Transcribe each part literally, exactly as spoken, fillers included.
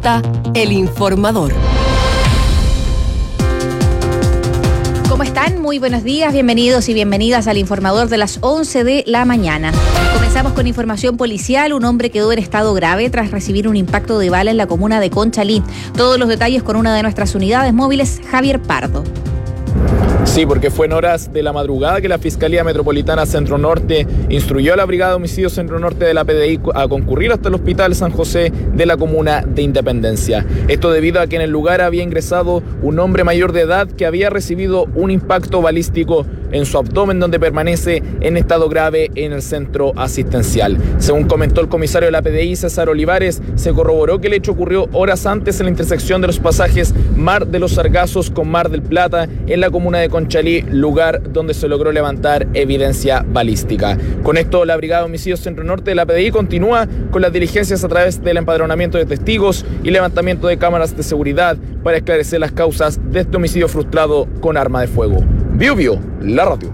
presenta El Informador. ¿Cómo están? Muy buenos días, bienvenidos y bienvenidas al Informador de las once de la mañana. Comenzamos con información policial. Un hombre quedó en estado grave tras recibir un impacto de bala en la comuna de Conchalí. Todos los detalles con una de nuestras unidades móviles, Javier Pardo. Sí, porque fue en horas de la madrugada que la Fiscalía Metropolitana Centro Norte instruyó a la Brigada de Homicidios Centro Norte de la P D I a concurrir hasta el Hospital San José de la comuna de Independencia. Esto debido a que en el lugar había ingresado un hombre mayor de edad que había recibido un impacto balístico en su abdomen, donde permanece en estado grave en el centro asistencial. Según comentó el comisario de la P D I, César Olivares, se corroboró que el hecho ocurrió horas antes en la intersección de los pasajes Mar de los Sargazos con Mar del Plata en la comuna de Conchalí, lugar donde se logró levantar evidencia balística. Con esto, la Brigada de Homicidios Centro Norte de la P D I continúa con las diligencias a través del empadronamiento de testigos y levantamiento de cámaras de seguridad para esclarecer las causas de este homicidio frustrado con arma de fuego. Bio Bio, la radio.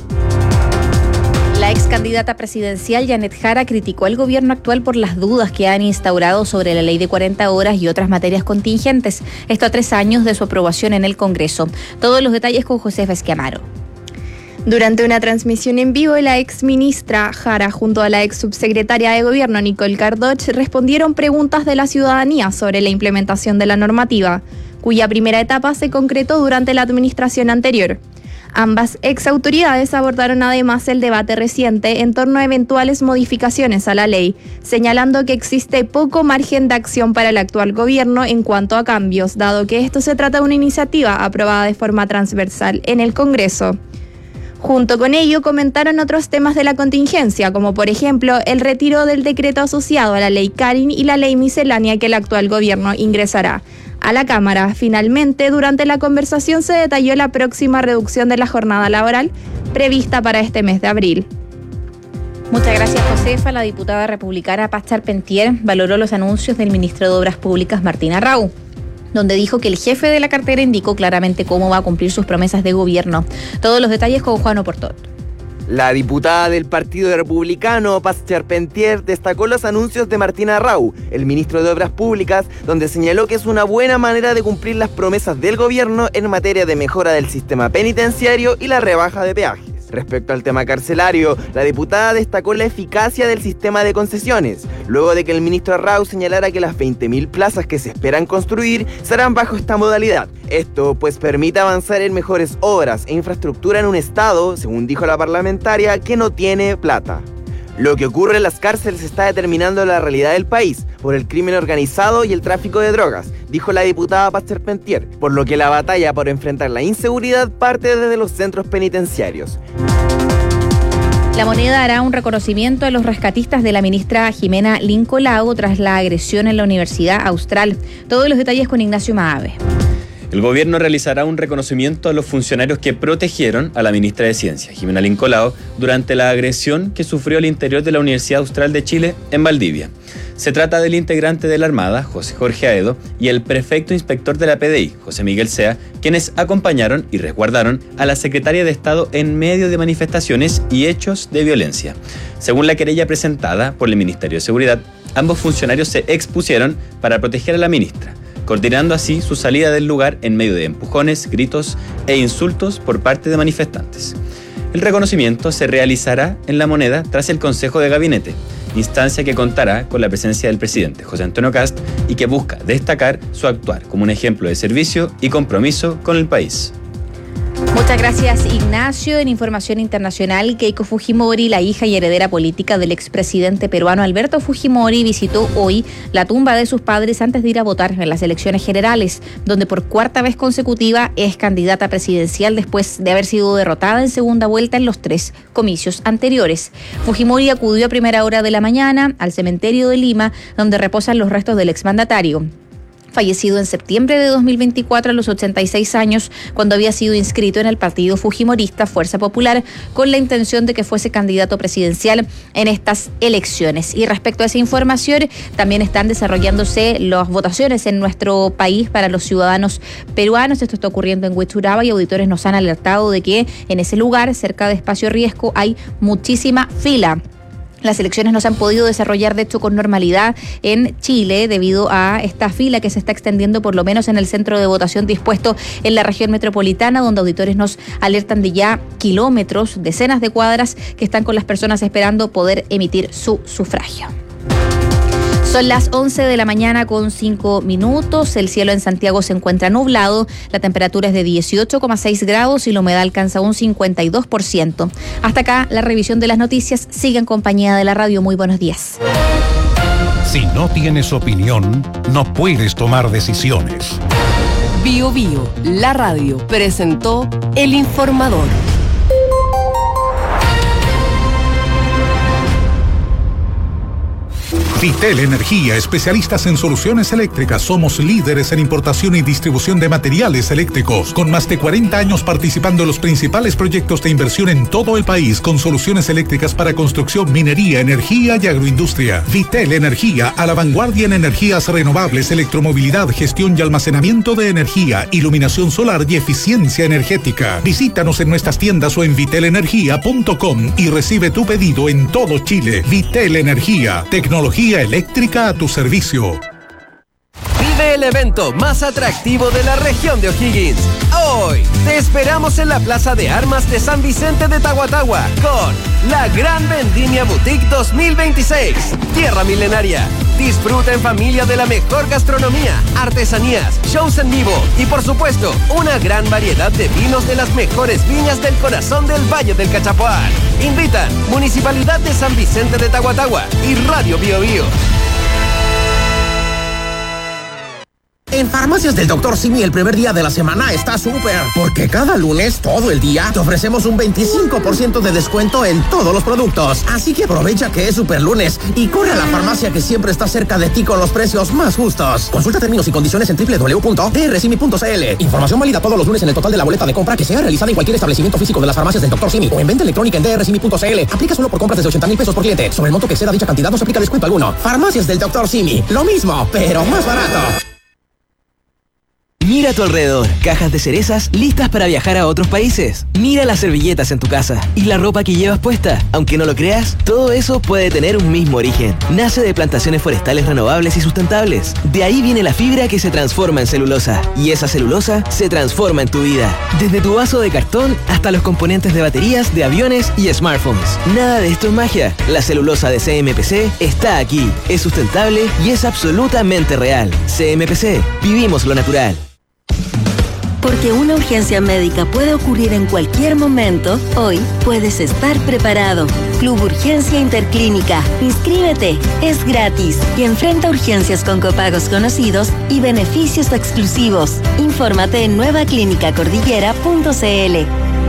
La ex candidata presidencial Janet Jara criticó al gobierno actual por las dudas que han instaurado sobre la ley de cuarenta horas y otras materias contingentes. Esto a tres años de su aprobación en el Congreso. Todos los detalles con Josefa Esquiamaro. Durante una transmisión en vivo, la ex ministra Jara junto a la ex subsecretaria de Gobierno Nicole Cardoch respondieron preguntas de la ciudadanía sobre la implementación de la normativa, cuya primera etapa se concretó durante la administración anterior. Ambas ex autoridades abordaron además el debate reciente en torno a eventuales modificaciones a la ley, señalando que existe poco margen de acción para el actual gobierno en cuanto a cambios, dado que esto se trata de una iniciativa aprobada de forma transversal en el Congreso. Junto con ello comentaron otros temas de la contingencia, como por ejemplo el retiro del decreto asociado a la ley Karin y la ley miscelánea que el actual gobierno ingresará a la Cámara. Finalmente, durante la conversación se detalló la próxima reducción de la jornada laboral prevista para este mes de abril. Muchas gracias, Josefa. La diputada republicana Paz Charpentier valoró los anuncios del ministro de Obras Públicas, Martín Arrau, donde dijo que el jefe de la cartera indicó claramente cómo va a cumplir sus promesas de gobierno. Todos los detalles con Juan Oportot. La diputada del Partido Republicano, Paz Charpentier, destacó los anuncios de Martín Arrau, el ministro de Obras Públicas, donde señaló que es una buena manera de cumplir las promesas del gobierno en materia de mejora del sistema penitenciario y la rebaja de peajes. Respecto al tema carcelario, la diputada destacó la eficacia del sistema de concesiones, luego de que el ministro Arrau señalara que las veinte mil plazas que se esperan construir serán bajo esta modalidad. Esto pues permite avanzar en mejores obras e infraestructura en un estado, según dijo la parlamentaria, que no tiene plata. Lo que ocurre en las cárceles está determinando la realidad del país por el crimen organizado y el tráfico de drogas, dijo la diputada Paz Charpentier, por lo que la batalla por enfrentar la inseguridad parte desde los centros penitenciarios. La Moneda hará un reconocimiento a los rescatistas de la ministra Jimena Lincolao tras la agresión en la Universidad Austral. Todos los detalles con Ignacio Maave. El gobierno realizará un reconocimiento a los funcionarios que protegieron a la ministra de Ciencia, Jimena Lincolao, durante la agresión que sufrió al interior de la Universidad Austral de Chile, en Valdivia. Se trata del integrante de la Armada, José Jorge Aedo, y el prefecto inspector de la P D I, José Miguel Sea, quienes acompañaron y resguardaron a la secretaria de Estado en medio de manifestaciones y hechos de violencia. Según la querella presentada por el Ministerio de Seguridad, ambos funcionarios se expusieron para proteger a la ministra, coordinando así su salida del lugar en medio de empujones, gritos e insultos por parte de manifestantes. El reconocimiento se realizará en La Moneda tras el Consejo de Gabinete, instancia que contará con la presencia del presidente José Antonio Kast y que busca destacar su actuar como un ejemplo de servicio y compromiso con el país. Muchas gracias, Ignacio. En información internacional, Keiko Fujimori, la hija y heredera política del expresidente peruano Alberto Fujimori, visitó hoy la tumba de sus padres antes de ir a votar en las elecciones generales, donde por cuarta vez consecutiva es candidata presidencial después de haber sido derrotada en segunda vuelta en los tres comicios anteriores. Fujimori acudió a primera hora de la mañana al cementerio de Lima, donde reposan los restos del exmandatario, fallecido en septiembre de dos mil veinticuatro a los ochenta y seis años, cuando había sido inscrito en el partido fujimorista Fuerza Popular con la intención de que fuese candidato presidencial en estas elecciones. Y respecto a esa información, también están desarrollándose las votaciones en nuestro país para los ciudadanos peruanos. Esto está ocurriendo en Huechuraba y auditores nos han alertado de que en ese lugar, cerca de Espacio Riesgo, hay muchísima fila. Las elecciones no se han podido desarrollar, de hecho, con normalidad en Chile debido a esta fila que se está extendiendo por lo menos en el centro de votación dispuesto en la región metropolitana, donde auditores nos alertan de ya kilómetros, decenas de cuadras que están con las personas esperando poder emitir su sufragio. Son las once de la mañana con cinco minutos. El cielo en Santiago se encuentra nublado. La temperatura es de dieciocho coma seis grados y la humedad alcanza un cincuenta y dos por ciento. Hasta acá la revisión de las noticias. Sigue en compañía de la radio. Muy buenos días. Si no tienes opinión, no puedes tomar decisiones. Bio Bio, la radio, presentó El Informador. Vitel Energía, especialistas en soluciones eléctricas. Somos líderes en importación y distribución de materiales eléctricos, con más de cuarenta años participando en los principales proyectos de inversión en todo el país, con soluciones eléctricas para construcción, minería, energía y agroindustria. Vitel Energía, a la vanguardia en energías renovables, electromovilidad, gestión y almacenamiento de energía, iluminación solar y eficiencia energética. Visítanos en nuestras tiendas o en vitel energía punto com y recibe tu pedido en todo Chile. Vitel Energía, tecnología eléctrica a tu servicio. Vive el evento más atractivo de la región de O'Higgins. Hoy te esperamos en la Plaza de Armas de San Vicente de Tahuatahua con la Gran Vendimia Boutique dos mil veintiséis. Tierra Milenaria. Disfruta en familia de la mejor gastronomía, artesanías, shows en vivo y, por supuesto, una gran variedad de vinos de las mejores viñas del corazón del Valle del Cachapoal. Invitan Municipalidad de San Vicente de Tahuatahua y Radio Bio Bio. En Farmacias del doctor Simi el primer día de la semana está súper, porque cada lunes, todo el día, te ofrecemos un veinticinco por ciento de descuento en todos los productos. Así que aprovecha que es super lunes y corre a la farmacia que siempre está cerca de ti con los precios más justos. Consulta términos y condiciones en doble u doble u doble u punto d r simi punto c l. Información válida todos los lunes en el total de la boleta de compra que sea realizada en cualquier establecimiento físico de las Farmacias del doctor Simi o en venta electrónica en d r simi punto c l. Aplica solo por compras desde ochenta mil pesos por cliente. Sobre el monto que exceda dicha cantidad no se aplica descuento alguno. Farmacias del doctor Simi. Lo mismo, pero más barato. Mira a tu alrededor, cajas de cerezas listas para viajar a otros países. Mira las servilletas en tu casa y la ropa que llevas puesta. Aunque no lo creas, todo eso puede tener un mismo origen. Nace de plantaciones forestales renovables y sustentables. De ahí viene la fibra que se transforma en celulosa. Y esa celulosa se transforma en tu vida. Desde tu vaso de cartón hasta los componentes de baterías, de aviones y smartphones. Nada de esto es magia. La celulosa de C M P C está aquí. Es sustentable y es absolutamente real. C M P C. Vivimos lo natural. Porque una urgencia médica puede ocurrir en cualquier momento, hoy puedes estar preparado. Club Urgencia Interclínica. Inscríbete, es gratis y enfrenta urgencias con copagos conocidos y beneficios exclusivos. Infórmate en nueva clínica cordillera punto c l.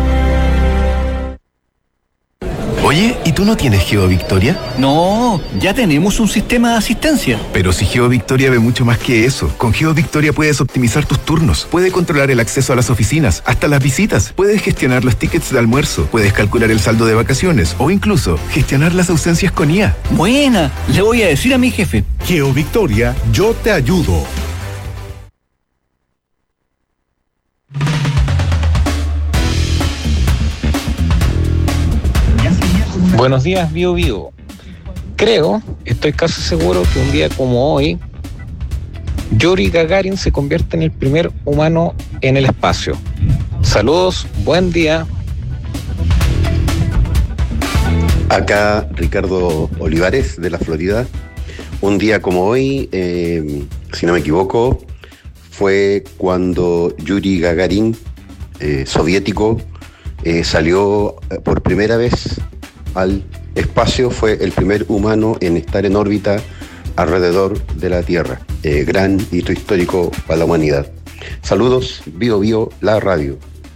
Oye, ¿y tú no tienes GeoVictoria? No, ya tenemos un sistema de asistencia. Pero si GeoVictoria ve mucho más que eso. Con GeoVictoria puedes optimizar tus turnos, puedes controlar el acceso a las oficinas, hasta las visitas, puedes gestionar los tickets de almuerzo, puedes calcular el saldo de vacaciones o incluso gestionar las ausencias con I A. Buena, le voy a decir a mi jefe. GeoVictoria, yo te ayudo. Buenos días, Bio Bio. Creo, estoy casi seguro que un día como hoy, Yuri Gagarin se convierte en el primer humano en el espacio. Saludos, buen día. Acá Ricardo Olivares de la Florida. Un día como hoy, eh, si no me equivoco, fue cuando Yuri Gagarin, eh, soviético, eh, salió por primera vez al espacio, fue el primer humano en estar en órbita alrededor de la Tierra. Eh, gran hito histórico para la humanidad. Saludos, Bio Bio, la radio.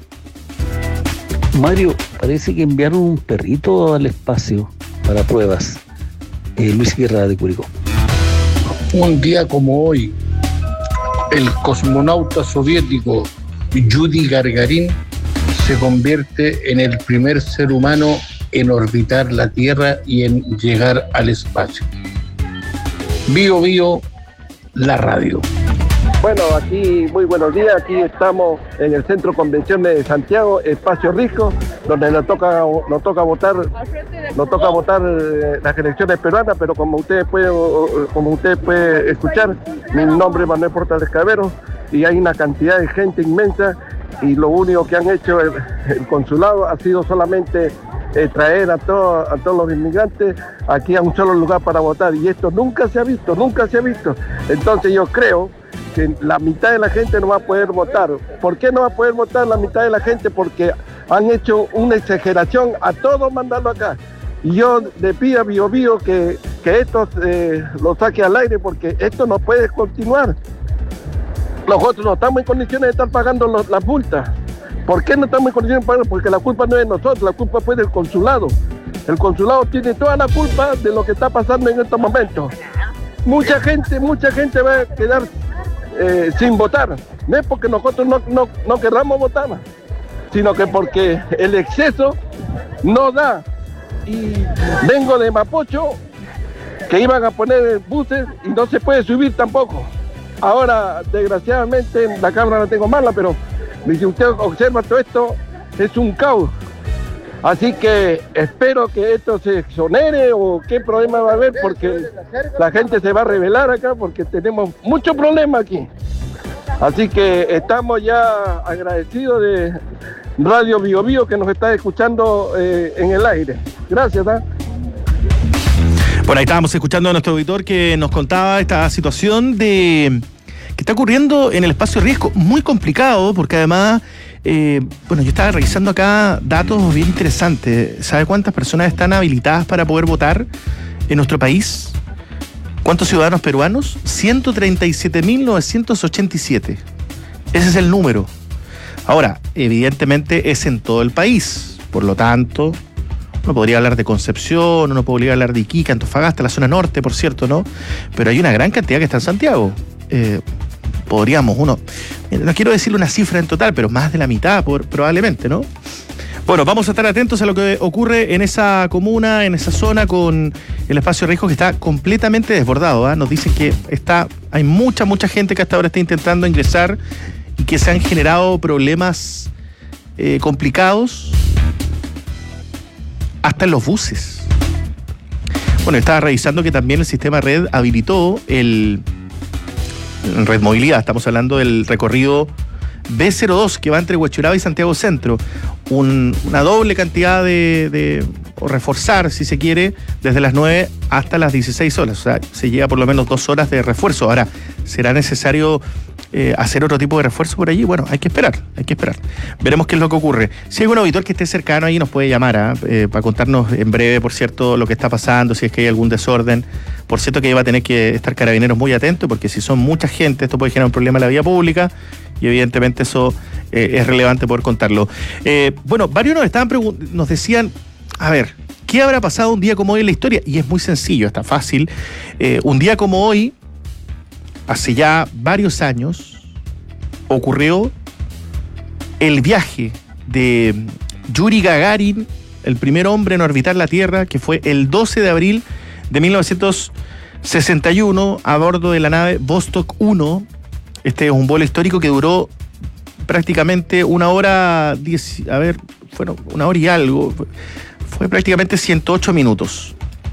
Mario, parece que enviaron un perrito al espacio para pruebas. Eh, Luis Guerra de Curicó. Un día como hoy, el cosmonauta soviético Yuri Gagarin se convierte en el primer ser humano en orbitar la Tierra y en llegar al espacio. Bio Bio, la radio. Bueno, aquí muy buenos días, aquí estamos en el Centro Convenciones de Santiago, Espacio Rico, donde nos toca nos toca votar, nos toca votar eh, las elecciones peruanas, pero como ustedes pueden, como ustedes pueden escuchar, mi nombre es Manuel Portales Cabero y hay una cantidad de gente inmensa y lo único que han hecho el, el consulado ha sido solamente eh, traer a, todo, a todos los inmigrantes aquí a un solo lugar para votar y esto nunca se ha visto, nunca se ha visto. Entonces yo creo que la mitad de la gente no va a poder votar. ¿Por qué no va a poder votar la mitad de la gente? Porque han hecho una exageración a todos mandarlo acá. Y yo le pido a Bio Bio que, que esto eh, lo saque al aire porque esto no puede continuar. Nosotros no estamos en condiciones de estar pagando los, las multas. ¿Por qué no estamos en condiciones de pagar? Porque la culpa no es de nosotros, la culpa fue del consulado. El consulado tiene toda la culpa de lo que está pasando en estos momentos. Mucha gente, mucha gente va a quedar Eh, sin votar, no es porque nosotros no, no, no querramos votar, sino que porque el exceso no da. Y vengo de Mapocho, que iban a poner buses y no se puede subir tampoco. Ahora, desgraciadamente, la cámara la tengo mala, pero si usted observa todo esto, es un caos. Así que espero que esto se exonere o qué problema va a haber porque la gente se va a rebelar acá porque tenemos muchos problemas aquí. Así que estamos ya agradecidos de Radio Bio Bio que nos está escuchando eh, en el aire. Gracias. ¿eh? Bueno, ahí estábamos escuchando a nuestro auditor que nos contaba esta situación de que está ocurriendo en el espacio riesgo, muy complicado porque además... Eh, bueno, yo estaba revisando acá datos bien interesantes. ¿Sabe cuántas personas están habilitadas para poder votar en nuestro país? ¿Cuántos ciudadanos peruanos? ciento treinta y siete mil novecientos ochenta y siete. Ese es el número. Ahora, evidentemente es en todo el país. Por lo tanto, uno podría hablar de Concepción, uno podría hablar de Iquique, Antofagasta, la zona norte, por cierto, ¿no? Pero hay una gran cantidad que está en Santiago. Eh, podríamos, uno, no quiero decirle una cifra en total, pero más de la mitad por, probablemente, ¿no? Bueno, vamos a estar atentos a lo que ocurre en esa comuna, en esa zona con el espacio de riesgo que está completamente desbordado. ¿eh? Nos dicen que está, hay mucha, mucha gente que hasta ahora está intentando ingresar y que se han generado problemas eh, complicados hasta en los buses. Bueno, estaba revisando que también el sistema Red habilitó el... En Red Movilidad, estamos hablando del recorrido B cero dos que va entre Huechuraba y Santiago Centro. Un, una doble cantidad de, de, o reforzar, si se quiere, desde las nueve hasta las dieciséis horas. O sea, se llega por lo menos dos horas de refuerzo. Ahora, ¿será necesario eh, hacer otro tipo de refuerzo por allí? Bueno, hay que esperar, hay que esperar. Veremos qué es lo que ocurre. Si hay algún auditor que esté cercano ahí, nos puede llamar ¿eh? Eh, para contarnos en breve, por cierto, lo que está pasando, si es que hay algún desorden. Por cierto que ahí va a tener que estar Carabineros muy atentos, porque si son mucha gente, esto puede generar un problema en la vía pública, y evidentemente eso eh, es relevante poder contarlo. Eh, bueno, varios nos estaban pregun- nos decían, a ver, ¿qué habrá pasado un día como hoy en la historia? Y es muy sencillo, está fácil. Eh, un día como hoy, hace ya varios años, ocurrió el viaje de Yuri Gagarin, el primer hombre en orbitar la Tierra, que fue el doce de abril de mil novecientos sesenta y uno a bordo de la nave Vostok uno. Este es un vuelo histórico que duró prácticamente una hora, diez, a ver, bueno, una hora y algo, fue prácticamente ciento ocho minutos,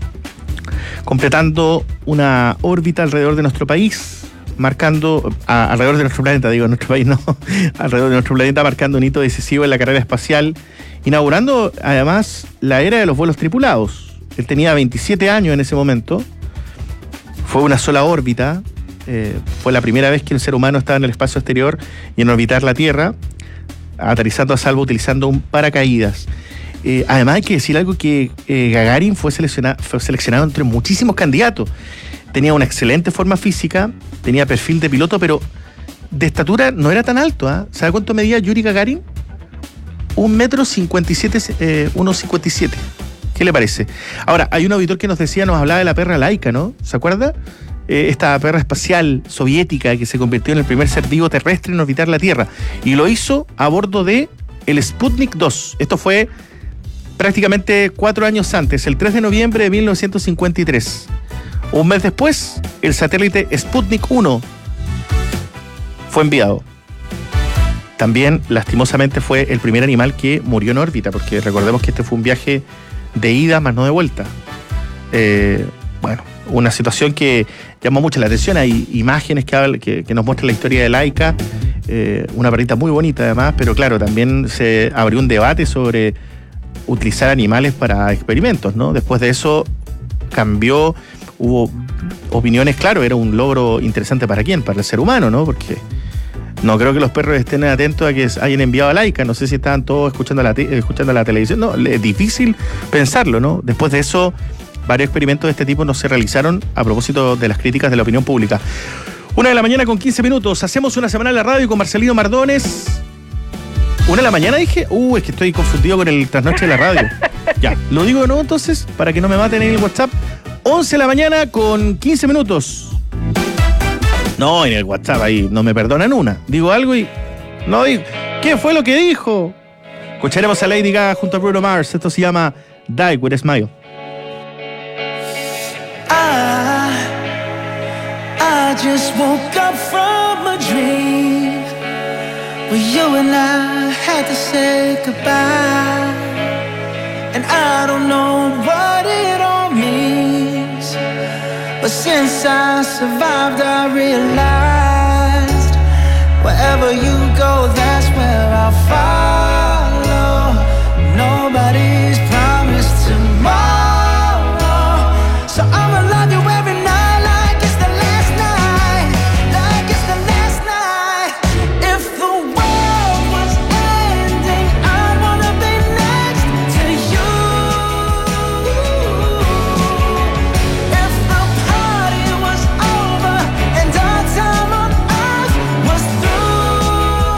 completando una órbita alrededor de nuestro país, marcando, a, alrededor de nuestro planeta, digo, nuestro país no, alrededor de nuestro planeta, marcando un hito decisivo en la carrera espacial, inaugurando además la era de los vuelos tripulados. Él tenía veintisiete años en ese momento, fue una sola órbita, eh, fue la primera vez que el ser humano estaba en el espacio exterior y en orbitar la Tierra, aterrizando a salvo utilizando un paracaídas. Eh, además hay que decir algo que eh, Gagarin fue seleccionado, fue seleccionado entre muchísimos candidatos. Tenía una excelente forma física, tenía perfil de piloto, pero de estatura no era tan alto. ¿eh? ¿Sabe cuánto medía Yuri Gagarin? Un metro cincuenta y siete, eh, uno cincuenta y siete. ¿Qué le parece? Ahora, hay un auditor que nos decía, nos hablaba de la perra Laika, ¿no? ¿Se acuerda? Eh, esta perra espacial soviética que se convirtió en el primer ser vivo terrestre en orbitar la Tierra. Y lo hizo a bordo de el Sputnik dos. Esto fue prácticamente cuatro años antes, el tres de noviembre de mil novecientos cincuenta y tres. Un mes después, el satélite Sputnik uno fue enviado. También, lastimosamente, fue el primer animal que murió en órbita, porque recordemos que este fue un viaje de ida más no de vuelta. Eh, bueno, una situación que llamó mucho la atención. Hay imágenes que, hablan, que, que nos muestran la historia de Laika, eh, una perrita muy bonita además, pero claro, también se abrió un debate sobre utilizar animales para experimentos, ¿no? Después de eso cambió, hubo opiniones, claro, era un logro interesante para quién, para el ser humano, ¿no? Porque no creo que los perros estén atentos a que hayan enviado a Laika, no sé si estaban todos escuchando la, te- escuchando la televisión, no, es difícil pensarlo, ¿no? Después de eso, varios experimentos de este tipo no se realizaron a propósito de las críticas de la opinión pública. Una de la mañana con quince minutos, hacemos una semana en la radio con Marcelino Mardones. ¿Una de la mañana dije? Uh, es que estoy confundido con el trasnoche de la radio. Ya, lo digo de nuevo entonces, para que no me maten en el WhatsApp. once de la mañana con quince minutos. No, en el WhatsApp ahí no me perdonan una. Digo algo y no digo. ¿Qué fue lo que dijo? Escucharemos a Lady Gaga junto a Bruno Mars. Esto se llama Die With a Smile. I, I just woke up from a dream where you and I had to say goodbye, and I don't know what it all means, but since I survived I realized wherever you go, that's where I'll follow. Nobody's promised tomorrow, so I'ma love you every night like it's the last night, like it's the last night. If the world was ending, I wanna be next to you. If the party was over and our time on earth was through,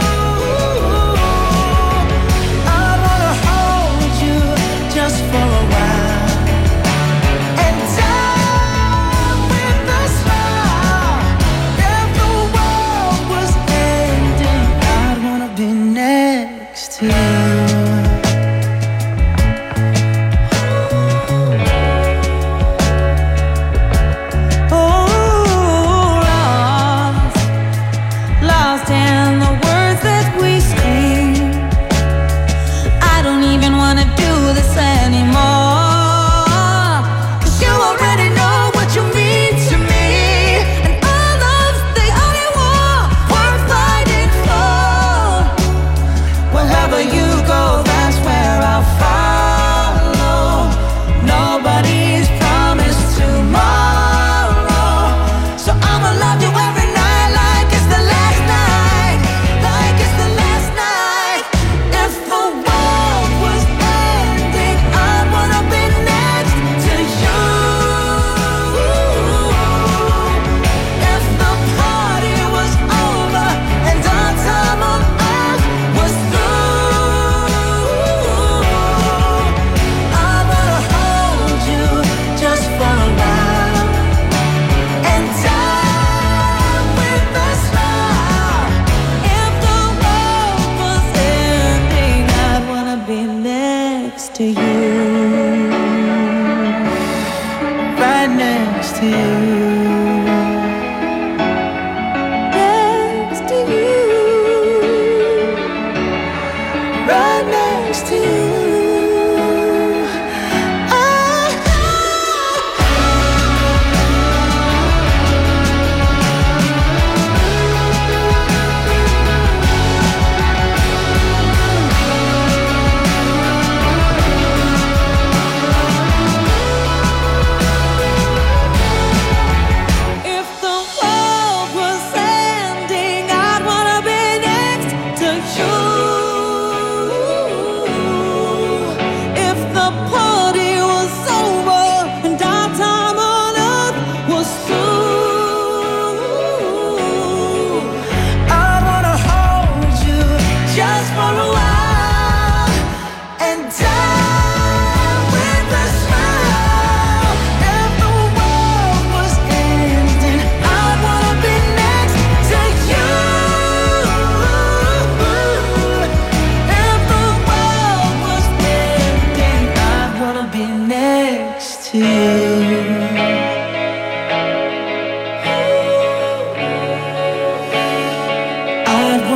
I wanna hold you just for a while and die with a smile. If the world was ending, I'd wanna be next to you. Oh, lost, lost in the words that we scream. I don't even wanna do this anymore, 'cause you already know what you mean to me, and all of the only war worth fighting for. Wherever you go,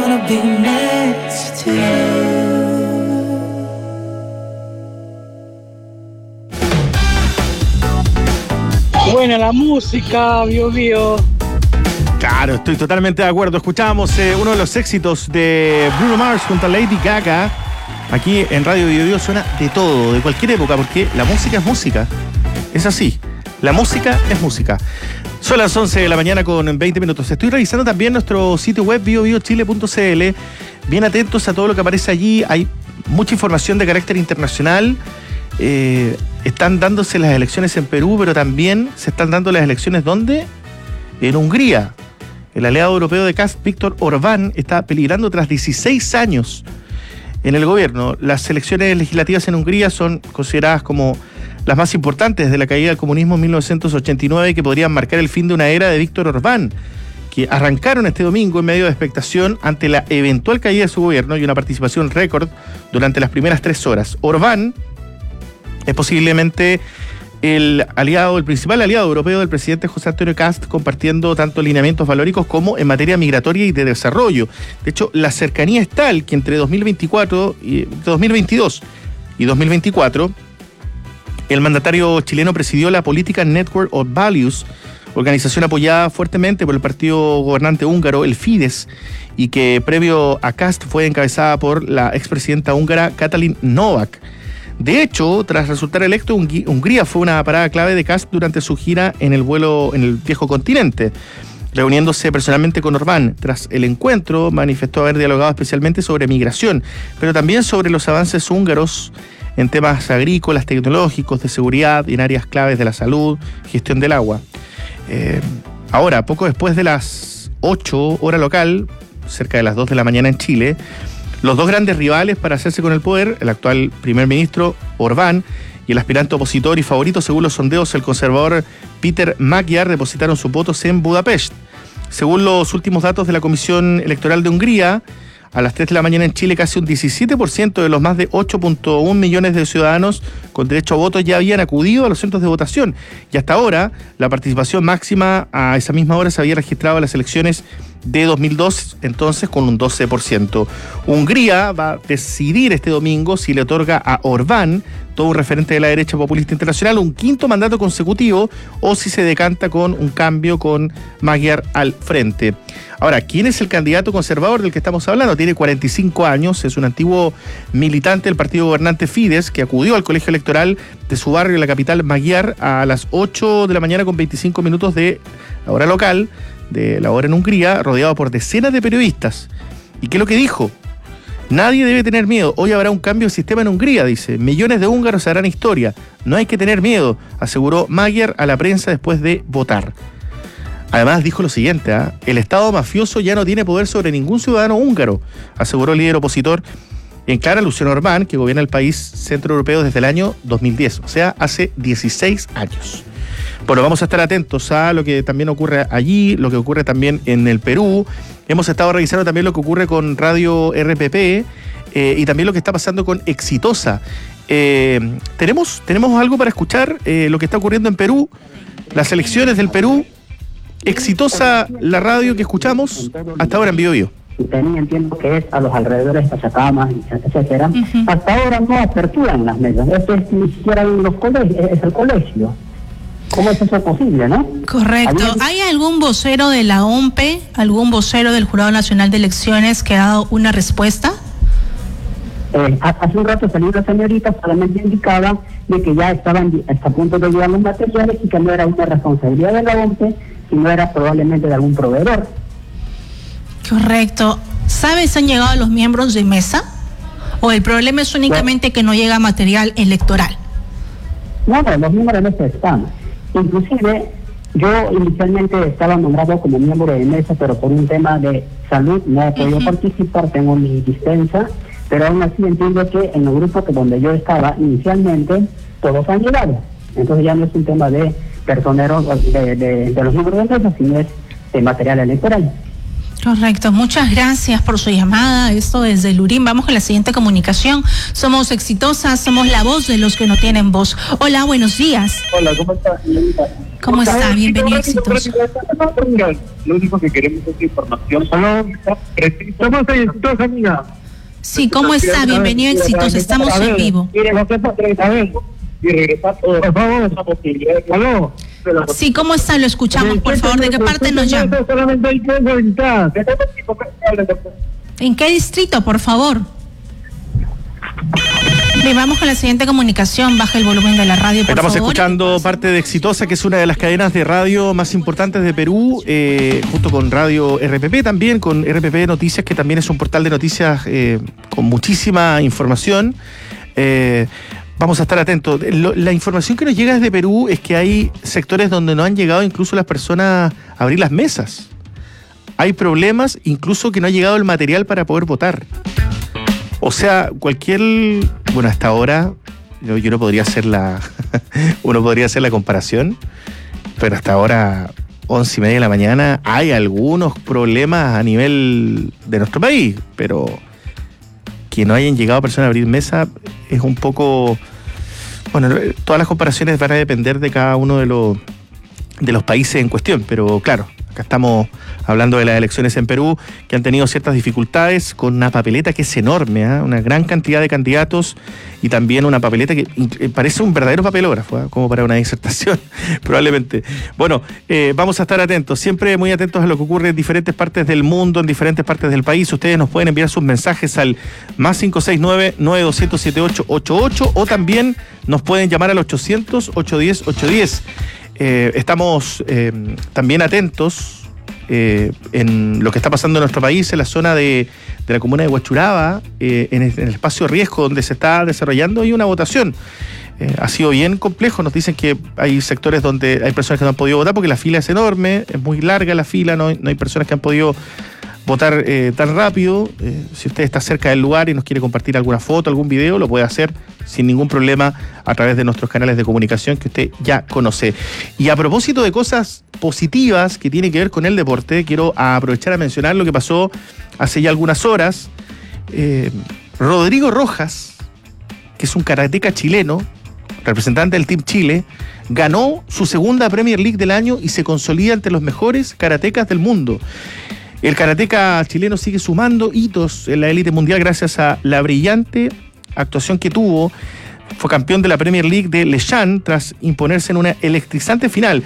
wanna be next to you. Buena la música, Bio Bio. Claro, estoy totalmente de acuerdo. Escuchábamos eh, uno de los éxitos de Bruno Mars junto a Lady Gaga. Aquí en Radio Bio Bio suena de todo, de cualquier época, porque la música es música. Es así. La música es música. Son las once de la mañana con veinte minutos. Estoy revisando también nuestro sitio web bio bio chile punto c l. Bien atentos a todo lo que aparece allí. Hay mucha información de carácter internacional. Eh, están dándose las elecciones en Perú, pero también se están dando las elecciones ¿dónde? En Hungría. El aliado europeo de Kast, Víctor Orbán, está peligrando tras dieciséis años en el gobierno. Las elecciones legislativas en Hungría son consideradas como las más importantes desde la caída del comunismo en mil novecientos ochenta y nueve, que podrían marcar el fin de una era de Víctor Orbán, que arrancaron este domingo en medio de expectación ante la eventual caída de su gobierno y una participación récord durante las primeras tres horas. Orbán es posiblemente el aliado, el principal aliado europeo del presidente José Antonio Kast, compartiendo tanto lineamientos valóricos como en materia migratoria y de desarrollo. De hecho, la cercanía es tal que entre dos mil veinticuatro y dos mil veintidós y dos mil veinticuatro, el mandatario chileno presidió la política Network of Values, organización apoyada fuertemente por el partido gobernante húngaro, el Fidesz, y que previo a Kast fue encabezada por la expresidenta húngara Katalin Novák. De hecho, tras resultar electo, Hungría fue una parada clave de Kast durante su gira en el vuelo en el viejo continente, reuniéndose personalmente con Orbán. Tras el encuentro, manifestó haber dialogado especialmente sobre migración, pero también sobre los avances húngaros en temas agrícolas, tecnológicos, de seguridad y en áreas claves de la salud, gestión del agua. Eh, ahora, poco después de las ocho hora local, cerca de las dos de la mañana en Chile, los dos grandes rivales para hacerse con el poder, el actual primer ministro Orbán y el aspirante opositor y favorito según los sondeos, el conservador Peter Magyar, depositaron sus votos en Budapest. Según los últimos datos de la Comisión Electoral de Hungría, a las tres de la mañana en Chile, casi un diecisiete por ciento de los más de ocho punto uno millones de ciudadanos con derecho a voto ya habían acudido a los centros de votación. Y hasta ahora, la participación máxima a esa misma hora se había registrado en las elecciones de dos mil dos, entonces con un doce por ciento. Hungría va a decidir este domingo si le otorga a Orbán, todo un referente de la derecha populista internacional, un quinto mandato consecutivo o si se decanta con un cambio con Magyar al frente. Ahora, ¿quién es el candidato conservador del que estamos hablando? Tiene cuarenta y cinco años, es un antiguo militante del partido gobernante Fidesz que acudió al colegio electoral de su barrio en la capital Magyar a las ocho de la mañana con veinticinco minutos de la hora local, de la hora en Hungría, rodeado por decenas de periodistas. ¿Y qué es lo que dijo? Nadie debe tener miedo. Hoy habrá un cambio de sistema en Hungría, dice. Millones de húngaros harán historia. No hay que tener miedo, aseguró Magyar a la prensa después de votar. Además dijo lo siguiente, ¿eh? El Estado mafioso ya no tiene poder sobre ningún ciudadano húngaro, aseguró el líder opositor, en clara alusión a Orbán, que gobierna el país centroeuropeo desde el año dos mil diez, o sea, hace dieciséis años. Bueno, vamos a estar atentos a lo que también ocurre allí, lo que ocurre también en el Perú. Hemos estado revisando también lo que ocurre con Radio R P P eh, y también lo que está pasando con Exitosa. Eh, ¿tenemos, ¿Tenemos algo para escuchar eh, lo que está ocurriendo en Perú? Las elecciones del Perú. Exitosa la radio que escuchamos hasta ahora en Bio Bio. Y también entiendo que es a los alrededores de Pachacamas, etcétera. Uh-huh. Hasta ahora no aperturan las mesas. Esto es ni siquiera en los colegios, es el colegio. ¿Cómo es eso posible, no? Correcto. ¿Hay algún vocero de la O M P, algún vocero del Jurado Nacional de Elecciones que ha dado una respuesta? Eh, hace un rato salió la señorita, solamente indicaba de que ya estaban hasta a punto de llevar los materiales y que no era una responsabilidad de la O M P, sino era probablemente de algún proveedor. Correcto. ¿Sabes si han llegado los miembros de mesa? ¿O el problema es únicamente que no llega material electoral? No, no, los miembros de mesa están. Inclusive, yo inicialmente estaba nombrado como miembro de mesa, pero por un tema de salud no he podido uh-huh. participar, tengo mi dispensa, pero aún así entiendo que en el grupo que donde yo estaba inicialmente, todos han llegado. Entonces ya no es un tema de personeros de, de, de los miembros de mesa, sino es de material electoral. Correcto, muchas gracias por su llamada. Esto desde Lurín. Vamos con la siguiente comunicación. Somos exitosas, somos la voz de los que no tienen voz. Hola, buenos días. Hola, ¿cómo está? ¿Cómo está? Bienvenido a Exitoso. Lo único que queremos es información. Hola, ¿cómo está Exitosa, amiga? Sí, ¿cómo está? Bienvenido a Exitoso. Estamos en vivo. Mire, no sepa regresar y regresar todo. Por favor, esa posibilidad. ¿Aló? Sí, ¿cómo está? Lo escuchamos, por favor. ¿De qué parte nos llama? Solamente hay tres voluntades. ¿En qué distrito, por favor? Bien, vamos con la siguiente comunicación. Baja el volumen de la radio, por Estamos favor. escuchando parte de Exitosa, que es una de las cadenas de radio más importantes de Perú, eh, junto con Radio R P P también, con R P P Noticias, que también es un portal de noticias eh, con muchísima información. Eh, Vamos a estar atentos. Lo, la información que nos llega desde Perú es que hay sectores donde no han llegado incluso las personas a abrir las mesas. Hay problemas, incluso que no ha llegado el material para poder votar. O sea, cualquier... Bueno, hasta ahora yo, yo no podría hacer la... uno podría hacer la comparación, pero hasta ahora, once y media de la mañana, hay algunos problemas a nivel de nuestro país, pero que no hayan llegado personas a abrir mesa es un poco... Bueno, todas las comparaciones van a depender de cada uno de los, de los países en cuestión, pero claro, acá estamos hablando de las elecciones en Perú, que han tenido ciertas dificultades con una papeleta que es enorme, ¿eh? Una gran cantidad de candidatos y también una papeleta que parece un verdadero papelógrafo, ¿eh? Como para una disertación, probablemente. Bueno, eh, vamos a estar atentos, siempre muy atentos a lo que ocurre en diferentes partes del mundo, en diferentes partes del país. Ustedes nos pueden enviar sus mensajes al más cinco seis nueve, nueve dos cero siete ocho ocho ocho o también nos pueden llamar al ochocientos, ochocientos diez, ochocientos diez. Eh, estamos eh, también atentos eh, en lo que está pasando en nuestro país, en la zona de, de la comuna de Huachuraba, eh, en, el, en el espacio riesgo donde se está desarrollando hoy una votación. Eh, ha sido bien complejo, nos dicen que hay sectores donde hay personas que no han podido votar porque la fila es enorme, es muy larga la fila, no, no hay personas que han podido votar eh, tan rápido. Eh, si usted está cerca del lugar y nos quiere compartir alguna foto, algún video, lo puede hacer sin ningún problema a través de nuestros canales de comunicación que usted ya conoce. Y a propósito de cosas positivas que tienen que ver con el deporte, quiero aprovechar a mencionar lo que pasó hace ya algunas horas. Eh, Rodrigo Rojas, que es un karateca chileno, representante del Team Chile, ganó su segunda Premier League del año y se consolida entre los mejores karatecas del mundo. El karateca chileno sigue sumando hitos en la élite mundial gracias a la brillante actuación que tuvo. Fue campeón de la Premier League de Lechán tras imponerse en una electrizante final.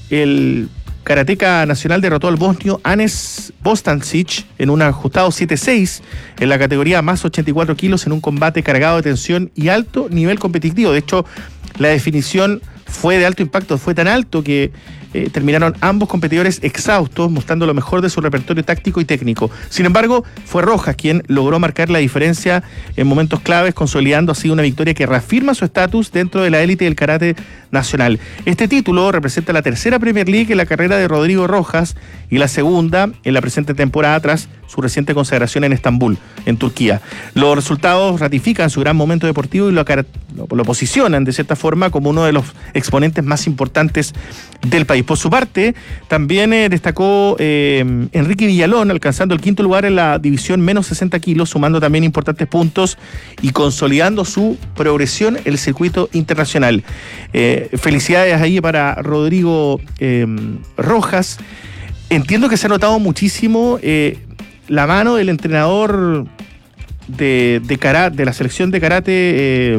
El karateca nacional derrotó al bosnio Anes Bostancic en un ajustado siete seis en la categoría más ochenta y cuatro kilos en un combate cargado de tensión y alto nivel competitivo. De hecho, la definición fue de alto impacto, fue tan alto que eh, terminaron ambos competidores exhaustos, mostrando lo mejor de su repertorio táctico y técnico. Sin embargo, fue Rojas quien logró marcar la diferencia en momentos claves, consolidando así una victoria que reafirma su estatus dentro de la élite del karate nacional. Este título representa la tercera Premier League en la carrera de Rodrigo Rojas y la segunda en la presente temporada tras su reciente consagración en Estambul, en Turquía. Los resultados ratifican su gran momento deportivo y lo, lo, lo posicionan de cierta forma como uno de los exponentes más importantes del país. Por su parte, también eh, destacó eh, Enrique Villalón, alcanzando el quinto lugar en la división menos sesenta kilos, sumando también importantes puntos y consolidando su progresión en el circuito internacional. Eh, felicidades ahí para Rodrigo eh, Rojas. Entiendo que se ha notado muchísimo eh, la mano del entrenador de, de, karate, de la selección de karate eh,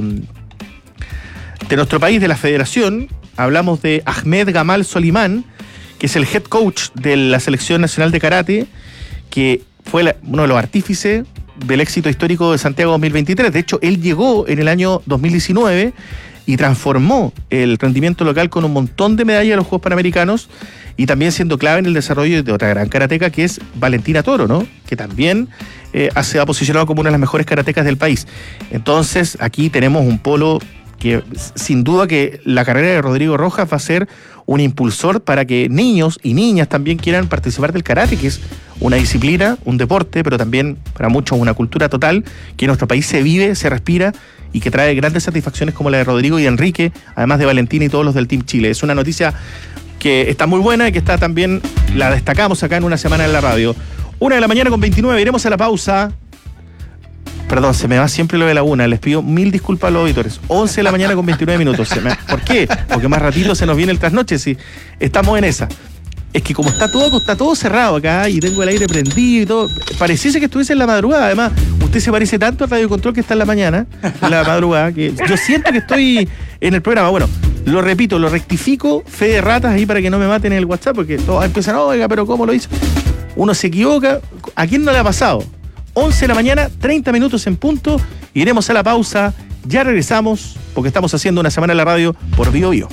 de nuestro país, de la federación. Hablamos de Ahmed Gamal Solimán, que es el head coach de la Selección Nacional de Karate, que fue la, uno de los artífices del éxito histórico de Santiago dos mil veintitrés. De hecho, él llegó en el año dos mil diecinueve y transformó el rendimiento local con un montón de medallas de los Juegos Panamericanos y también siendo clave en el desarrollo de otra gran karateca que es Valentina Toro, ¿no? Que también eh, se ha posicionado como una de las mejores karatecas del país. Entonces, aquí tenemos un polo que sin duda que la carrera de Rodrigo Rojas va a ser un impulsor para que niños y niñas también quieran participar del karate, que es una disciplina, un deporte, pero también para muchos una cultura total, que en nuestro país se vive, se respira y que trae grandes satisfacciones como la de Rodrigo y Enrique, además de Valentina y todos los del Team Chile. Es una noticia que está muy buena y que está también, la destacamos acá en Una Semana en la Radio. Una de la mañana con veintinueve, iremos a la pausa. Perdón, se me va siempre lo de la una. Les pido mil disculpas a los auditores. once de la mañana con veintinueve minutos. Se me... ¿Por qué? Porque más ratito se nos viene el trasnoche. Sí, estamos en esa. Es que como está todo, está todo cerrado acá y tengo el aire prendido y todo, pareciese que estuviese en la madrugada. Además, usted se parece tanto al Radio Control que está en la mañana, en la madrugada, que yo siento que estoy en el programa. Bueno, lo repito, lo rectifico, fe de ratas ahí para que no me maten en el WhatsApp, porque todos empiezan, oiga, pero ¿cómo lo hizo? Uno se equivoca. ¿A quién no le ha pasado? once de la mañana, treinta minutos en punto, iremos a la pausa, ya regresamos, porque estamos haciendo una semana en la radio por Bio Bio.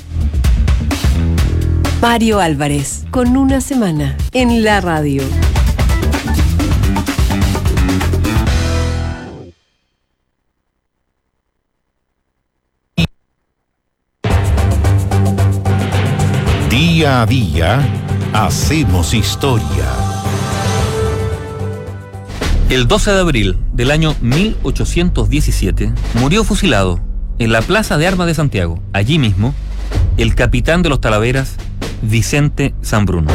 Mario Álvarez, con una semana en la radio. Día a día, hacemos historia. El doce de abril del año mil ochocientos diecisiete murió fusilado en la Plaza de Armas de Santiago, allí mismo, el capitán de los Talaveras, Vicente Sambruno.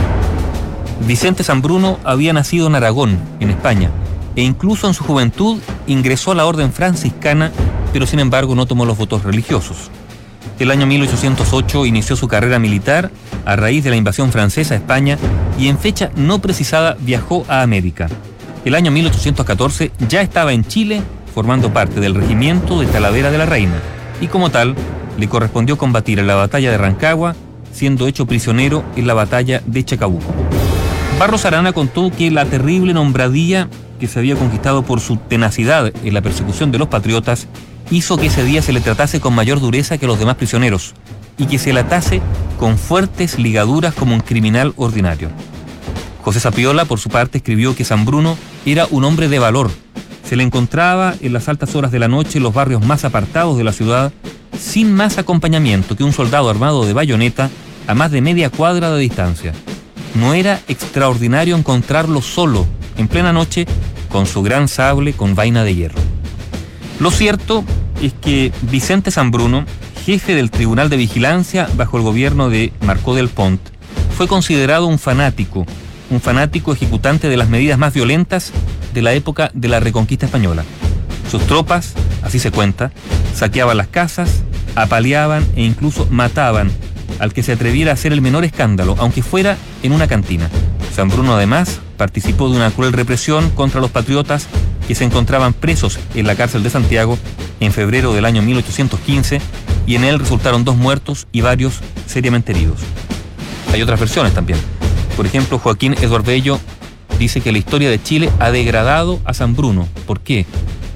Vicente Sambruno había nacido en Aragón, en España, e incluso en su juventud ingresó a la orden franciscana, pero sin embargo no tomó los votos religiosos. El año mil ochocientos ocho inició su carrera militar a raíz de la invasión francesa a España y en fecha no precisada viajó a América. El año mil ochocientos catorce ya estaba en Chile formando parte del regimiento de Talavera de la Reina y como tal le correspondió combatir en la batalla de Rancagua, siendo hecho prisionero en la batalla de Chacabuco. Barros Arana contó que la terrible nombradía que se había conquistado por su tenacidad en la persecución de los patriotas hizo que ese día se le tratase con mayor dureza que a los demás prisioneros y que se le atase con fuertes ligaduras como un criminal ordinario. José Sapiola, por su parte, escribió que Sambruno era un hombre de valor. Se le encontraba en las altas horas de la noche en los barrios más apartados de la ciudad, sin más acompañamiento que un soldado armado de bayoneta a más de media cuadra de distancia. No era extraordinario encontrarlo solo, en plena noche, con su gran sable con vaina de hierro. Lo cierto es que Vicente Sambruno, jefe del Tribunal de Vigilancia bajo el gobierno de Marcó del Pont, fue considerado un fanático, un fanático ejecutante de las medidas más violentas de la época de la Reconquista española. Sus tropas, así se cuenta, saqueaban las casas, apaleaban e incluso mataban al que se atreviera a hacer el menor escándalo, aunque fuera en una cantina. Sambruno además participó de una cruel represión contra los patriotas que se encontraban presos en la cárcel de Santiago en febrero del año mil ochocientos quince y en él resultaron dos muertos y varios seriamente heridos. Hay otras versiones también. Por ejemplo, Joaquín Eduardo Bello dice que la historia de Chile ha degradado a Sambruno. ¿Por qué?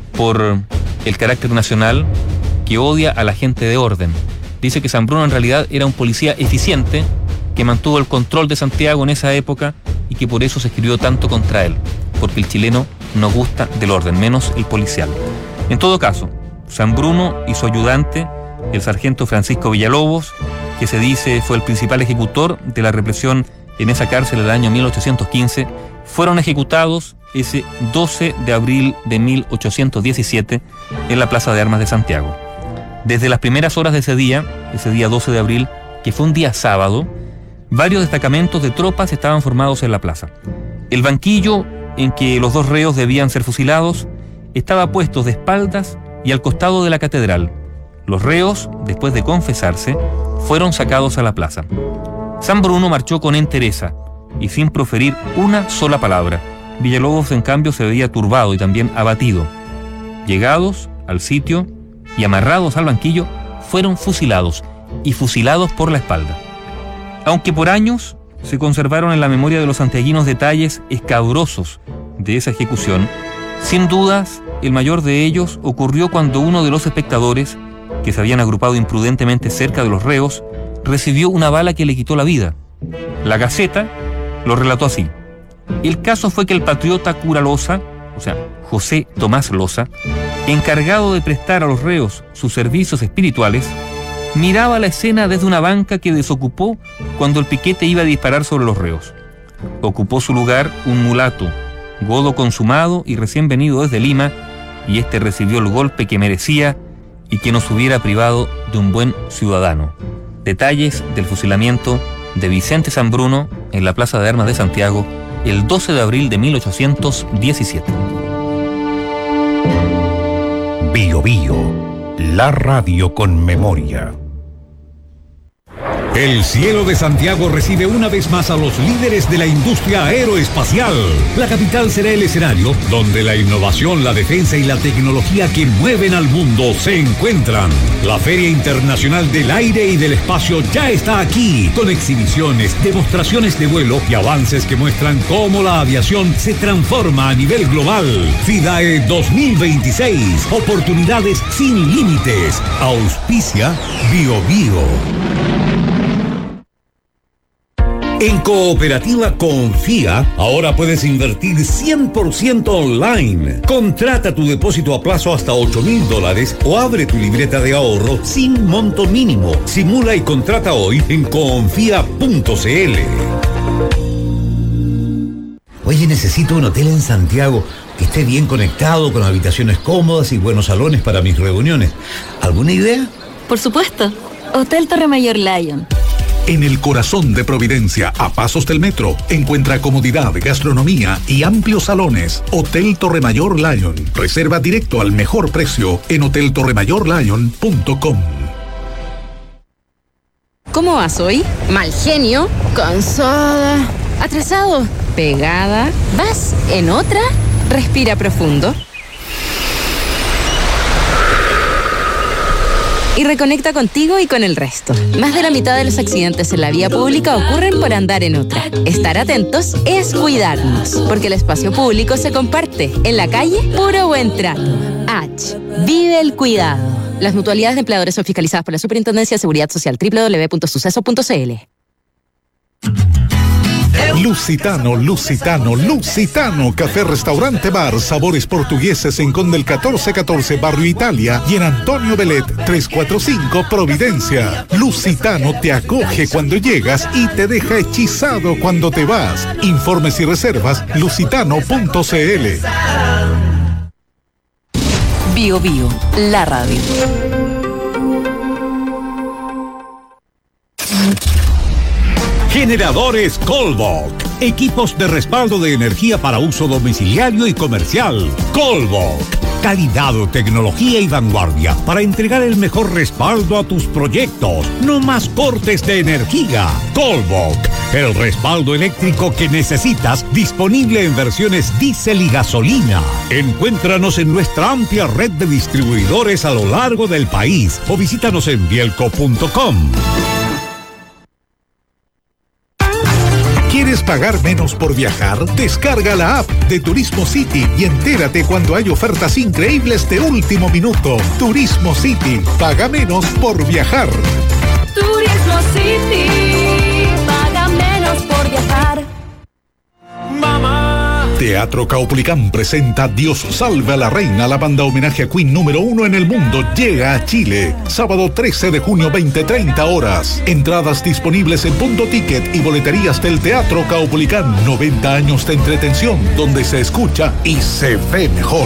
Por el carácter nacional que odia a la gente de orden. Dice que Sambruno en realidad era un policía eficiente que mantuvo el control de Santiago en esa época y que por eso se escribió tanto contra él, porque el chileno no gusta del orden, menos el policial. En todo caso, Sambruno y su ayudante, el sargento Francisco Villalobos, que se dice fue el principal ejecutor de la represión en esa cárcel del año mil ochocientos quince, fueron ejecutados ese doce de abril de mil ochocientos diecisiete en la Plaza de Armas de Santiago. Desde las primeras horas de ese día, ese día doce de abril, que fue un día sábado, varios destacamentos de tropas estaban formados en la plaza. El banquillo en que los dos reos debían ser fusilados estaba puesto de espaldas y al costado de la catedral. Los reos, después de confesarse, fueron sacados a la plaza. Sambruno marchó con entereza y sin proferir una sola palabra. Villalobos, en cambio, se veía turbado y también abatido. Llegados al sitio y amarrados al banquillo, fueron fusilados, y fusilados por la espalda. Aunque por años se conservaron en la memoria de los santiaguinos detalles escabrosos de esa ejecución, sin dudas, el mayor de ellos ocurrió cuando uno de los espectadores, que se habían agrupado imprudentemente cerca de los reos, recibió una bala que le quitó la vida. La Gaceta lo relató así. El caso fue que el patriota cura Loza, o sea, José Tomás Loza, encargado de prestar a los reos sus servicios espirituales, miraba la escena desde una banca que desocupó cuando el piquete iba a disparar sobre los reos. Ocupó su lugar un mulato, godo consumado y recién venido desde Lima, y este recibió el golpe que merecía y que nos hubiera privado de un buen ciudadano. Detalles del fusilamiento de Vicente Sambruno en la Plaza de Armas de Santiago el doce de abril de mil ochocientos diecisiete. Bio Bio, la radio con memoria. El cielo de Santiago recibe una vez más a los líderes de la industria aeroespacial. La capital será el escenario donde la innovación, la defensa y la tecnología que mueven al mundo se encuentran. La Feria Internacional del Aire y del Espacio ya está aquí, con exhibiciones, demostraciones de vuelo y avances que muestran cómo la aviación se transforma a nivel global. FIDAE dos mil veintiséis, oportunidades sin límites. Auspicia Bio Bio. En Cooperativa Confía, ahora puedes invertir cien por ciento online. Contrata tu depósito a plazo hasta ocho mil dólares o abre tu libreta de ahorro sin monto mínimo. Simula y contrata hoy en confía punto cl. Oye, necesito un hotel en Santiago que esté bien conectado, con habitaciones cómodas y buenos salones para mis reuniones. ¿Alguna idea? Por supuesto. Hotel Torremayor Lion. En el corazón de Providencia, a pasos del metro, encuentra comodidad, gastronomía y amplios salones. Hotel Torremayor Lion. Reserva directo al mejor precio en hotel torremayor lion punto com. ¿Cómo vas hoy? Mal genio, cansada, atrasado, pegada. ¿Vas en otra? Respira profundo. Y reconecta contigo y con el resto. Más de la mitad de los accidentes en la vía pública ocurren por andar en otra. Estar atentos es cuidarnos, porque el espacio público se comparte. En la calle, puro buen trato. H. Vive el cuidado. Las mutualidades de empleadores son fiscalizadas por la Superintendencia de Seguridad Social. doble u doble u doble u punto suceso punto c l. Lusitano, Lusitano, Lusitano, café, restaurante, bar, sabores portugueses en Conde el catorce catorce, Barrio Italia, y en Antonio Belet trescientos cuarenta y cinco, Providencia. Lusitano te acoge cuando llegas y te deja hechizado cuando te vas. Informes y reservas, lusitano punto cl. Bio Bio, la radio. Generadores Colbok. Equipos de respaldo de energía para uso domiciliario y comercial. Colbok. Calidad, tecnología y vanguardia para entregar el mejor respaldo a tus proyectos. No más cortes de energía. Colbok. El respaldo eléctrico que necesitas, disponible en versiones diésel y gasolina. Encuéntranos en nuestra amplia red de distribuidores a lo largo del país o visítanos en bielco punto com. ¿Quieres pagar menos por viajar? Descarga la app de Turismo City y entérate cuando hay ofertas increíbles de último minuto. Turismo City, paga menos por viajar. Turismo City, paga menos por viajar. Mamá. Teatro Caupolicán presenta Dios salve a la reina. La banda homenaje a Queen número uno en el mundo llega a Chile. Sábado trece de junio, veinte treinta horas. Entradas disponibles en Punto Ticket y boleterías del Teatro Caupolicán. noventa años de entretención donde se escucha y se ve mejor.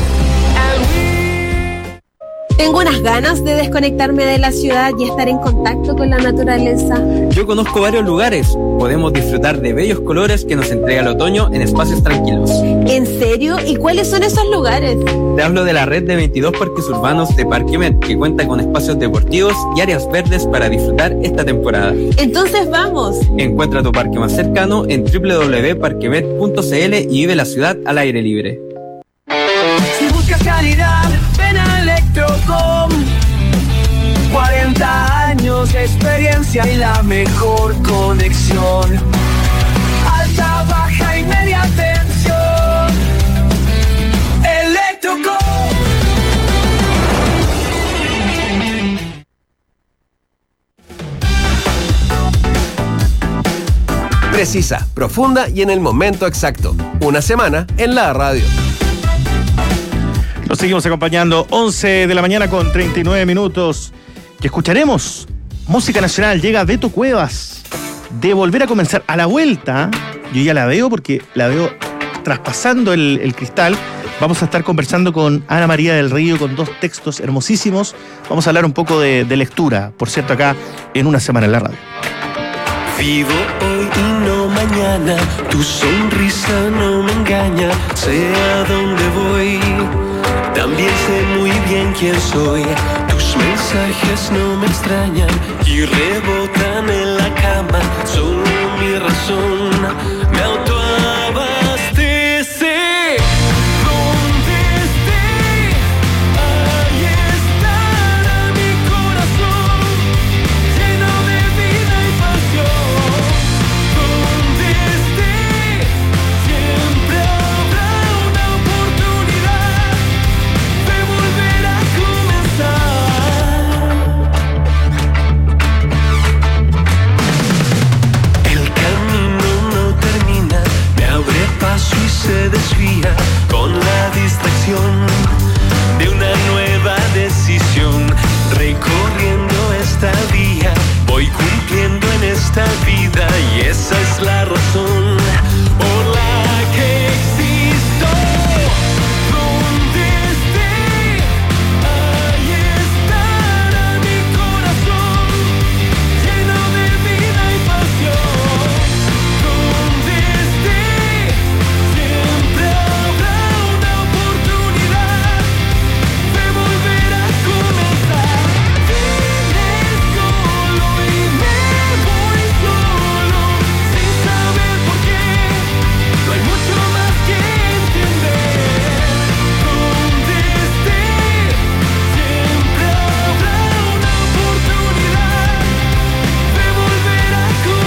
Tengo unas ganas de desconectarme de la ciudad y estar en contacto con la naturaleza. Yo conozco varios lugares. Podemos disfrutar de bellos colores que nos entrega el otoño en espacios tranquilos. ¿En serio? ¿Y cuáles son esos lugares? Te hablo de la red de veintidós parques urbanos de Parquemet, que cuenta con espacios deportivos y áreas verdes para disfrutar esta temporada. Entonces vamos. Encuentra tu parque más cercano en doble u doble u doble u punto parquemet punto c l y vive la ciudad al aire libre. Si buscas calidad, ven a Electrocom. cuarenta años de experiencia y la mejor conexión. Alta, baja y media tensión. Electrocom. Precisa, profunda y en el momento exacto. Una semana en la radio. Nos seguimos acompañando, once de la mañana con treinta y nueve minutos. Que escucharemos música nacional. Llega Beto Cuevas. De volver a comenzar a la vuelta. Yo ya la veo porque la veo traspasando el, el cristal. Vamos a estar conversando con Ana María del Río con dos textos hermosísimos. Vamos a hablar un poco de, de lectura, por cierto, acá en Una Semana en la Radio. Vivo hoy y no mañana, tu sonrisa no me engaña, sé a dónde voy, también sé muy bien quién soy. Tus mensajes no me extrañan y rebotan en la cama, son mi razón, me autoabastece. Donde esté, ahí estará mi corazón, lleno de vida y pasión. Donde esté, siempre habrá una oportunidad de volver a comenzar. El camino no termina, me abre paso y se desvía con la distracción de una nueva decisión. Recorriendo esta vía, voy cumpliendo en esta vida y esa es la razón por la que existo. Donde esté, ahí estará mi corazón, lleno de vida y pasión. Donde esté, siempre habrá una oportunidad de volver a comenzar. Vine solo y me voy solo, sin saber por qué. No hay mucho más que entender. Donde esté, siempre habrá una oportunidad de volver a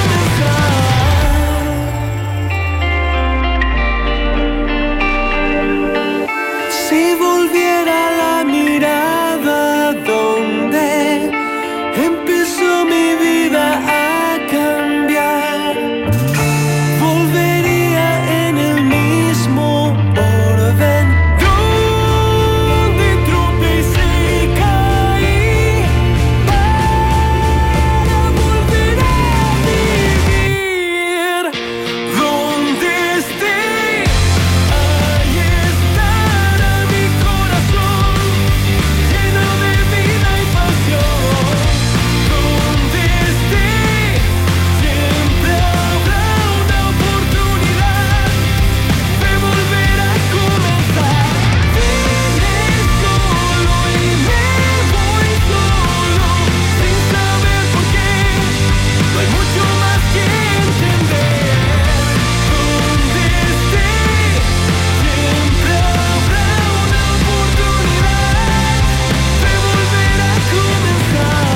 comenzar. Si volviera la mirada donde empezó mi vida a cambiar, volvería en el mismo orden donde tropecé y caí, para volver a vivir. Donde esté, ahí estará mi corazón, lleno de vida y pasión. Donde esté, siempre habrá una oportunidad de volver a comenzar. Vine solo y me voy solo, sin saber por qué. No hay mucho más que entender. Donde esté, siempre habrá una oportunidad de volver a comenzar.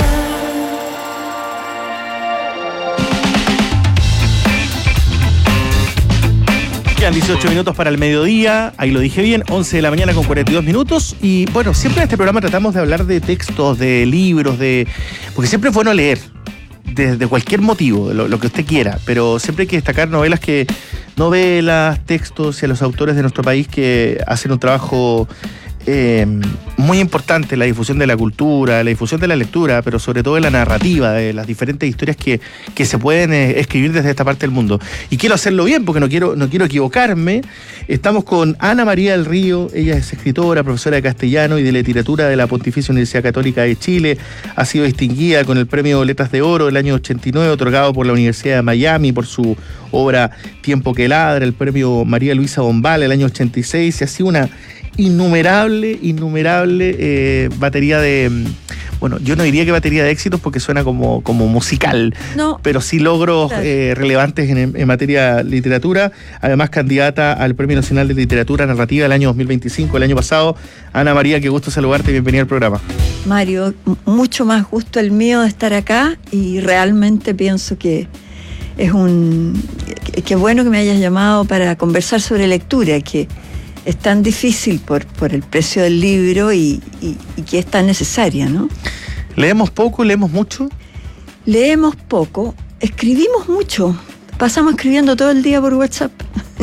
Quedan dieciocho minutos para el mediodía, ahí lo dije bien, once de la mañana con cuarenta y dos minutos. Y bueno, siempre en este programa tratamos de hablar de textos, de libros, de porque siempre es bueno leer, desde cualquier motivo, lo, lo que usted quiera, pero siempre hay que destacar novelas que, novelas, textos y a los autores de nuestro país que hacen un trabajo eh, muy importante en la difusión de la cultura, la difusión de la lectura, pero sobre todo de la narrativa, de las diferentes historias que, que se pueden eh, escribir desde esta parte del mundo. Y quiero hacerlo bien porque no quiero, no quiero equivocarme. Estamos con Ana María del Río, ella es escritora, profesora de castellano y de literatura de la Pontificia Universidad Católica de Chile, ha sido distinguida con el Premio Letras de Oro del año ochenta y nueve, otorgado por la Universidad de Miami por su obra Tiempo que ladra, el Premio María Luisa Bombal el año ochenta y seis, y ha sido una innumerable, innumerable eh, batería de, bueno, yo no diría que batería de éxitos porque suena como, como musical, no, pero sí logros claro. eh, relevantes en, en materia de literatura, además candidata al Premio Nacional de Literatura Narrativa del año dos mil veinticinco, el año pasado. Ana María, qué gusto saludarte y bienvenida al programa. Mario, mucho más gusto el mío de estar acá y realmente pienso que es un... Qué bueno que me hayas llamado para conversar sobre lectura, que es tan difícil por, por el precio del libro y, y, y que es tan necesaria, ¿no? ¿Leemos poco, leemos mucho? Leemos poco, escribimos mucho, pasamos escribiendo todo el día por WhatsApp.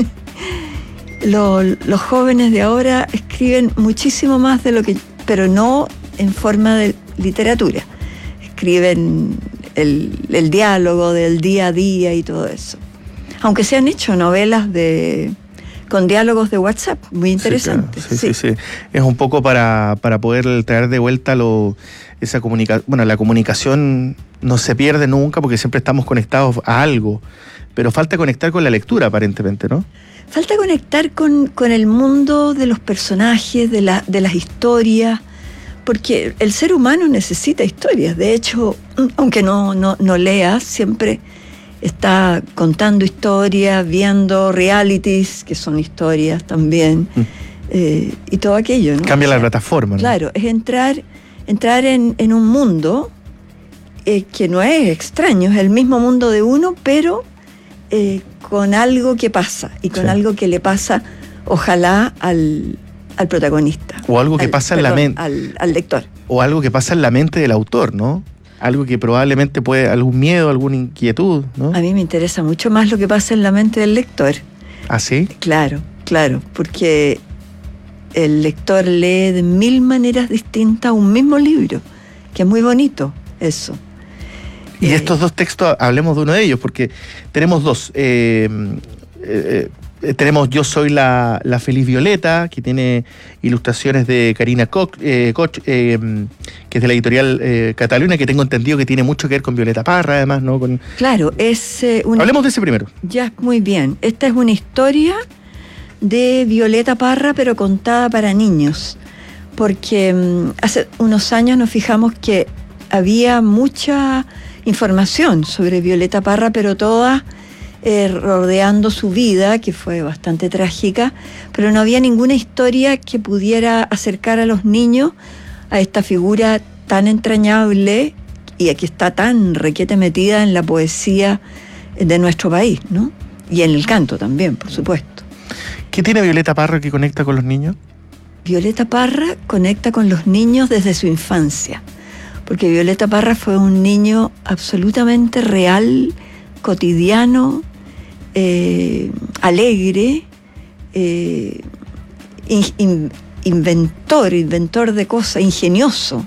Los, los jóvenes de ahora escriben muchísimo más de lo que... pero no en forma de literatura. Escriben el, el diálogo del día a día y todo eso. Aunque se han hecho novelas de con diálogos de WhatsApp, muy interesantes. Sí, claro. sí, sí, sí. Es un poco para, para poder traer de vuelta lo, esa comunicación. Bueno, la comunicación no se pierde nunca porque siempre estamos conectados a algo, pero falta conectar con la lectura aparentemente, ¿no? Falta conectar con, con el mundo de los personajes, de, la, de las historias, porque el ser humano necesita historias. De hecho, aunque no, no, no lea, siempre está contando historias, viendo realities, que son historias también, mm. eh, y todo aquello, ¿no? Cambia o sea, la plataforma, ¿no? Claro, es entrar, entrar en, en un mundo eh, que no es extraño, es el mismo mundo de uno, pero eh, con algo que pasa, y con sí. algo que le pasa, ojalá, al, al protagonista. O algo que al, pasa perdón, en la mente. Al, al lector. O algo que pasa en la mente del autor, ¿no? Algo que probablemente puede, algún miedo, alguna inquietud, ¿no? A mí me interesa mucho más lo que pasa en la mente del lector. ¿Ah, sí? Claro, claro, porque el lector lee de mil maneras distintas un mismo libro, que es muy bonito eso. Y eh, estos dos textos, hablemos de uno de ellos, porque tenemos dos. Eh, eh, eh, tenemos Yo soy la, la feliz Violeta, que tiene ilustraciones de Karina Koch, eh, Koch eh, que es de la editorial eh, Cataluña, que tengo entendido que tiene mucho que ver con Violeta Parra, además, ¿no? Con... Claro, es eh, una... Hablemos de ese primero. Ya, muy bien. Esta es una historia de Violeta Parra, pero contada para niños, porque um, hace unos años nos fijamos que había mucha información sobre Violeta Parra, pero toda eh, rodeando su vida, que fue bastante trágica, pero no había ninguna historia que pudiera acercar a los niños a esta figura tan entrañable y que está tan requete metida en la poesía de nuestro país, ¿no? Y en el canto también, por supuesto. ¿Qué tiene Violeta Parra que conecta con los niños? Violeta Parra conecta con los niños desde su infancia, porque Violeta Parra fue un niño absolutamente real, cotidiano, eh, alegre, eh, in, in, inventor, inventor de cosas, ingenioso.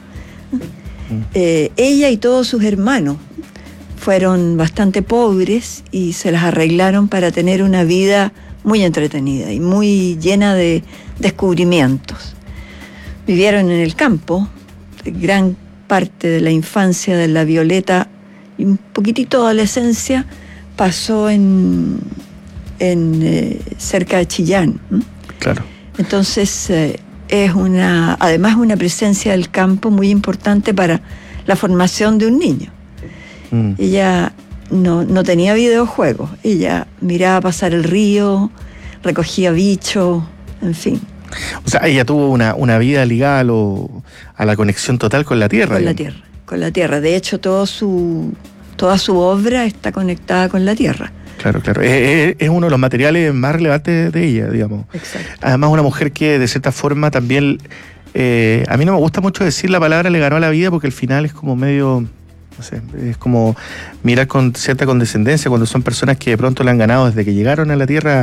Eh, ella y todos sus hermanos fueron bastante pobres y se las arreglaron para tener una vida muy entretenida y muy llena de descubrimientos. Vivieron en el campo, gran parte de la infancia de la Violeta y un poquitito de adolescencia pasó en, en eh, cerca de Chillán. ¿Mm? Claro. Entonces eh, es una, además una presencia del campo muy importante para la formación de un niño. Mm. Ella no, no tenía videojuegos, ella miraba pasar el río, recogía bichos, en fin. O sea, ella tuvo una, una vida ligada a, lo, a la conexión total con la tierra. Con digamos. la tierra, con la tierra. De hecho, todo su, toda su obra está conectada con la tierra. Claro, claro. Es, es uno de los materiales más relevantes de ella, digamos. Exacto. Además, una mujer que de cierta forma también... Eh, a mí no me gusta mucho decir la palabra le ganó a la vida porque al final es como medio... No sé, es como mirar con cierta condescendencia cuando son personas que de pronto le han ganado desde que llegaron a la tierra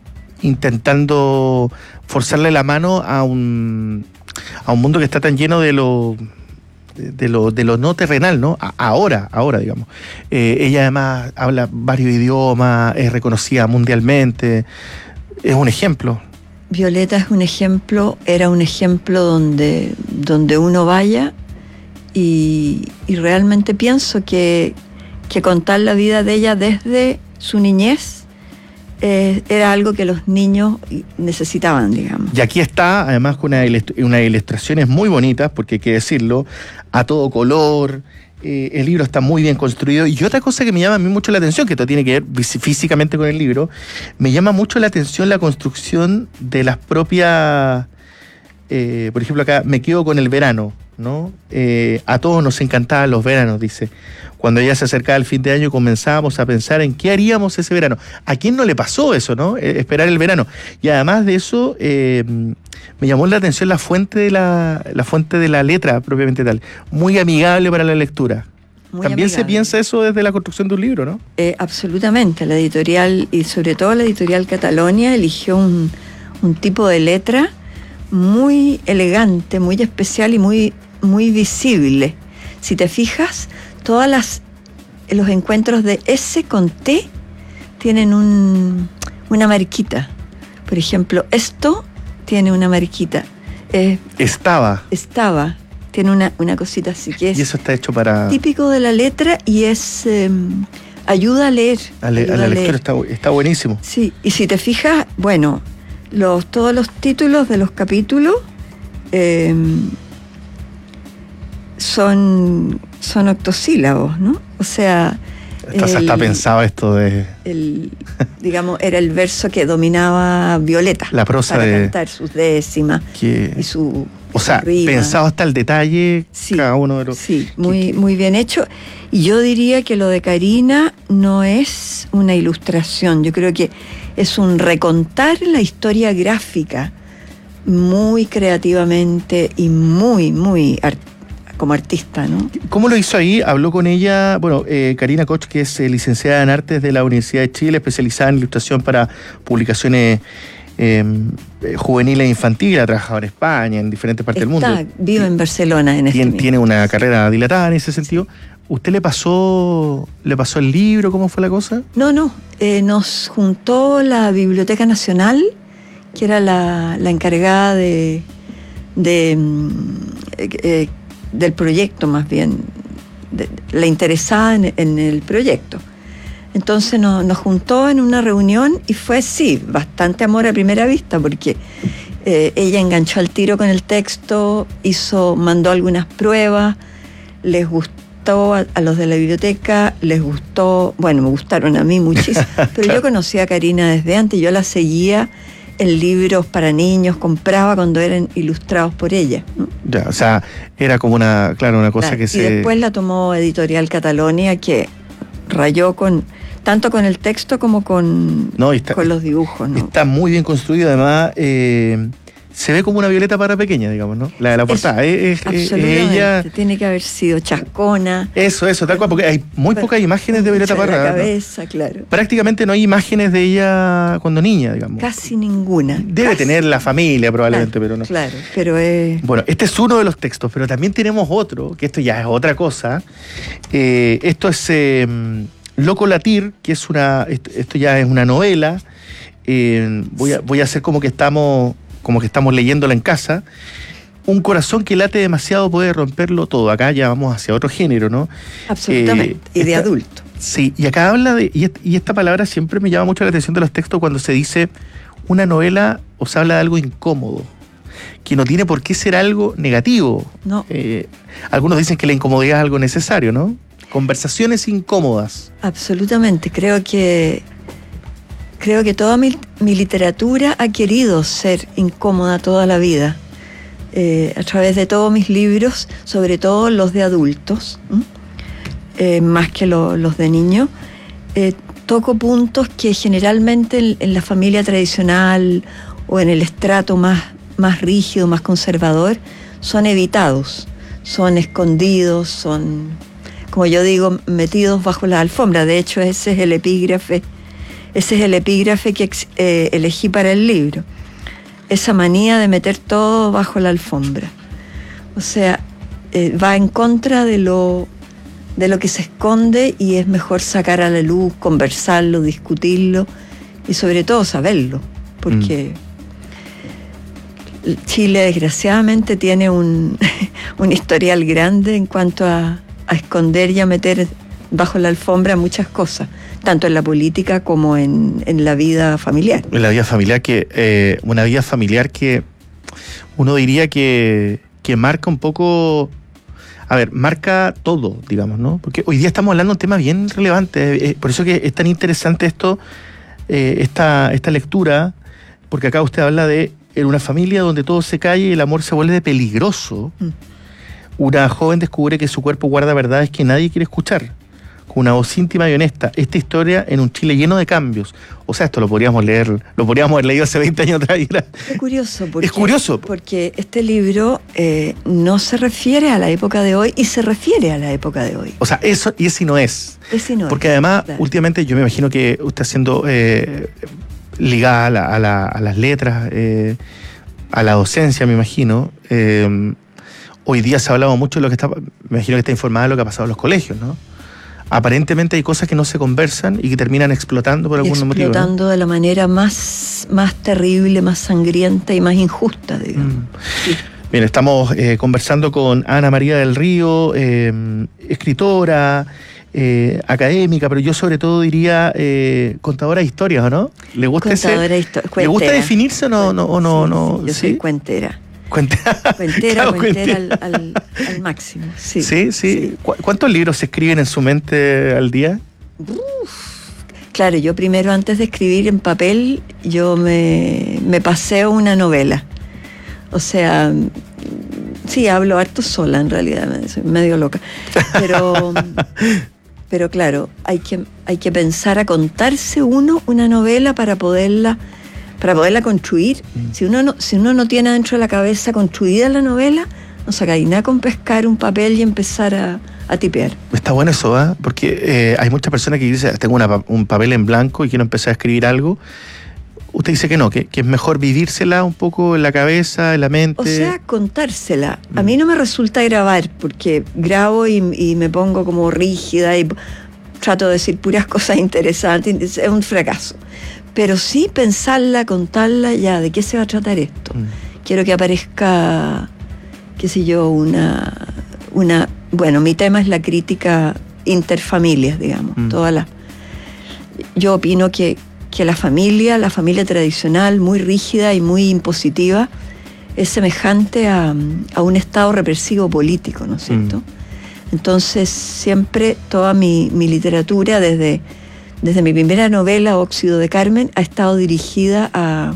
intentando forzarle la mano a un, a un mundo que está tan lleno de lo... de lo, de lo no terrenal, ¿no? A, ahora, ahora, digamos. Eh, ella además habla varios idiomas, es reconocida mundialmente, es un ejemplo. Violeta es un ejemplo, era un ejemplo donde, donde uno vaya y, y realmente pienso que, que contar la vida de ella desde su niñez eh, era algo que los niños necesitaban, digamos. Y aquí está, además, con una ilust- unas ilustraciones muy bonitas, porque hay que decirlo, a todo color, eh, el libro está muy bien construido. Y otra cosa que me llama a mí mucho la atención, que esto tiene que ver físicamente con el libro, me llama mucho la atención la construcción de las propias... Eh, por ejemplo, acá, me quedo con el verano, ¿no? Eh, a todos nos encantaban los veranos, dice. Cuando ya se acercaba el fin de año comenzábamos a pensar en qué haríamos ese verano. ¿A quién no le pasó eso, no? Eh, esperar el verano. Y además de eso, eh, me llamó la atención la fuente de la, la fuente de la letra propiamente tal. Muy amigable para la lectura. Muy También amigable. se piensa eso desde la construcción de un libro, ¿no? Eh, absolutamente. La editorial, y sobre todo la editorial Catalonia, eligió un, un tipo de letra muy elegante, muy especial y muy, muy visible. Si te fijas, todas las los encuentros de S con T tienen un, una marquita. Por ejemplo, esto tiene una marquita. Eh, Estaba. estaba, tiene una, una cosita así que es Y eso está hecho para... típico de la letra y es eh, ayuda a leer. A, le- a ayuda la a lectura leer. está, bu- está buenísimo. Sí, y si te fijas, bueno, los, todos los títulos de los capítulos eh, son, son octosílabos, ¿no? O sea... Está, el- está pensado esto de el, digamos, era el verso que dominaba Violeta. La prosa para de- cantar sus décimas que... y su... O sea, su rima. pensado hasta el detalle cada uno de los... Sí, muy, muy bien hecho. Y yo diría que lo de Karina no es una ilustración, yo creo que es un recontar la historia gráfica muy creativamente y muy, muy art- como artista, ¿no? ¿Cómo lo hizo ahí? Habló con ella, bueno, eh, Karina Koch, que es eh, licenciada en Artes de la Universidad de Chile, especializada en ilustración para publicaciones eh, eh, juveniles e infantiles, ha trabajado en España, en diferentes partes del Está mundo. vivo en Barcelona en este Tiene, momento. tiene una carrera dilatada en ese sentido. ¿Usted le pasó, le pasó el libro? ¿Cómo fue la cosa? No, no, eh, nos juntó la Biblioteca Nacional, que era la, la encargada de, de mm, eh, eh, del proyecto más bien, de- la interesada en, en el proyecto. Entonces nos, nos juntó en una reunión y fue, sí, bastante amor a primera vista, porque eh, ella enganchó al tiro con el texto, hizo, mandó algunas pruebas, les gustó a, a los de la biblioteca, les gustó, bueno, me gustaron a mí muchísimo, pero yo conocía a Karina desde antes, yo la seguía en libros para niños, compraba cuando eran ilustrados por ella, ¿no? Ya, o sea, era como una, claro, una cosa Claro, que y se... después la tomó Editorial Catalonia, que rayó con tanto con el texto como con, No, y está- con los dibujos, ¿no? Está muy bien construido, además eh, se ve como una Violeta Parra pequeña, digamos, ¿no? La de la portada. Es, es- es Absolutamente, ella... tiene que haber sido chascona. Eso, eso, tal cual, porque hay muy pocas imágenes de Violeta mucha en Parra. la ¿no? cabeza, claro. Prácticamente no hay imágenes de ella cuando niña, digamos. Casi ninguna. Debe casi. tener la familia probablemente, pero no. Claro, pero es... Bueno, este es uno de los textos, pero también tenemos otro, que esto ya es otra cosa. Eh, esto es eh, Loco Latir, que es una, esto, esto ya es una novela. Eh, voy, a, voy a hacer como que estamos, como que estamos leyéndola en casa. Un corazón que late demasiado puede romperlo todo. Acá ya vamos hacia otro género, ¿no? Absolutamente, Eh, y de esta- adulto. Sí, y acá habla de, y, est- y esta palabra siempre me llama mucho la atención de los textos cuando se dice una novela o se habla de algo incómodo, que no tiene por qué ser algo negativo. No. Eh, algunos dicen que la incomodidad es algo necesario, ¿no? Conversaciones incómodas. Absolutamente, creo que creo que toda mi, mi literatura ha querido ser incómoda toda la vida. Eh, a través de todos mis libros, sobre todo los de adultos, ¿m? Eh, más que lo- los de niños, eh, toco puntos que generalmente en, en la familia tradicional o en el estrato más, más rígido, más conservador, son evitados, son escondidos, son, como yo digo, metidos bajo la alfombra. De hecho, ese es el epígrafe, ese es el epígrafe que ex- eh, elegí para el libro. Esa manía de meter todo bajo la alfombra. O sea, eh, va en contra de lo, de lo que se esconde y es mejor sacar a la luz, conversarlo, discutirlo y sobre todo saberlo, porque Chile desgraciadamente tiene un, un historial grande en cuanto a, a esconder y a meter bajo la alfombra muchas cosas, tanto en la política como en, en la vida familiar. En la vida familiar que, eh, una vida familiar que uno diría que, que marca un poco, a ver, marca todo, digamos, ¿no? Porque hoy día estamos hablando de un tema bien relevante, eh, por eso que es tan interesante esto, eh, esta, esta lectura, porque acá usted habla de en una familia donde todo se cae y el amor se vuelve peligroso. Mm. Una joven descubre que su cuerpo guarda verdades que nadie quiere escuchar, con una voz íntima y honesta. Esta historia en un Chile lleno de cambios. O sea, esto lo podríamos leer, lo podríamos haber leído hace veinte años atrás. y era- Es curioso porque, Es curioso. porque este libro eh, no se refiere a la época de hoy y se refiere a la época de hoy. O sea, eso y ese no es. Ese no es, Porque además, claro. últimamente yo me imagino que usted haciendo eh, ligada a, la- a la- a las letras, eh, a la docencia, me imagino. eh, hoy día se ha hablado mucho de lo que está, me imagino que está informada de lo que ha pasado en los colegios, ¿no? aparentemente hay cosas que no se conversan y que terminan explotando por algún motivo. Explotando, ¿no?, de la manera más, más terrible, más sangrienta y más injusta, digamos. Mm. Sí. Bien, estamos eh, conversando con Ana María del Río, eh, escritora, eh, académica, pero yo sobre todo diría eh, contadora de historias, ¿o no? ¿Le gusta contadora ese? Histo- ¿Le gusta definirse o no? no, o no, sí, no sí, yo ¿sí? soy cuentera. Cuentera, cuentera, claro, cuentera cuentera. Al, al, al máximo. Sí, sí, sí. sí. ¿Cu- ¿Cuántos libros se escriben en su mente al día? Uf. Claro, yo primero, antes de escribir en papel, yo me, me paseo una novela. O sea, sí, hablo harto sola en realidad, soy medio loca. Pero, pero claro, hay que, hay que pensar a contarse uno una novela para poderla... para poderla construir. Mm. Si uno no, si uno no tiene dentro de la cabeza construida la novela, no sacáis nada con pescar un papel y empezar a, a tipear. Está bueno eso, ¿eh? Porque eh, hay muchas personas que dicen, tengo una, un papel en blanco y quiero empezar a escribir algo. Usted dice que no, que, que es mejor vivírsela un poco en la cabeza, en la mente. O sea, contársela. Mm. A mí no me resulta grabar, porque grabo y, y me pongo como rígida y trato de decir puras cosas interesantes. Es un fracaso. Pero sí pensarla, contarla, ya, ¿de qué se va a tratar esto? Mm. Quiero que aparezca, qué sé yo, una, una... Bueno, mi tema es la crítica interfamilias, digamos. Mm. Toda la, yo opino que, que la familia, la familia tradicional, muy rígida y muy impositiva, es semejante a, a un estado represivo político, ¿no es cierto? Mm. Entonces, siempre toda mi, mi literatura, desde... Desde mi primera novela, Óxido de Carmen, ha estado dirigida a,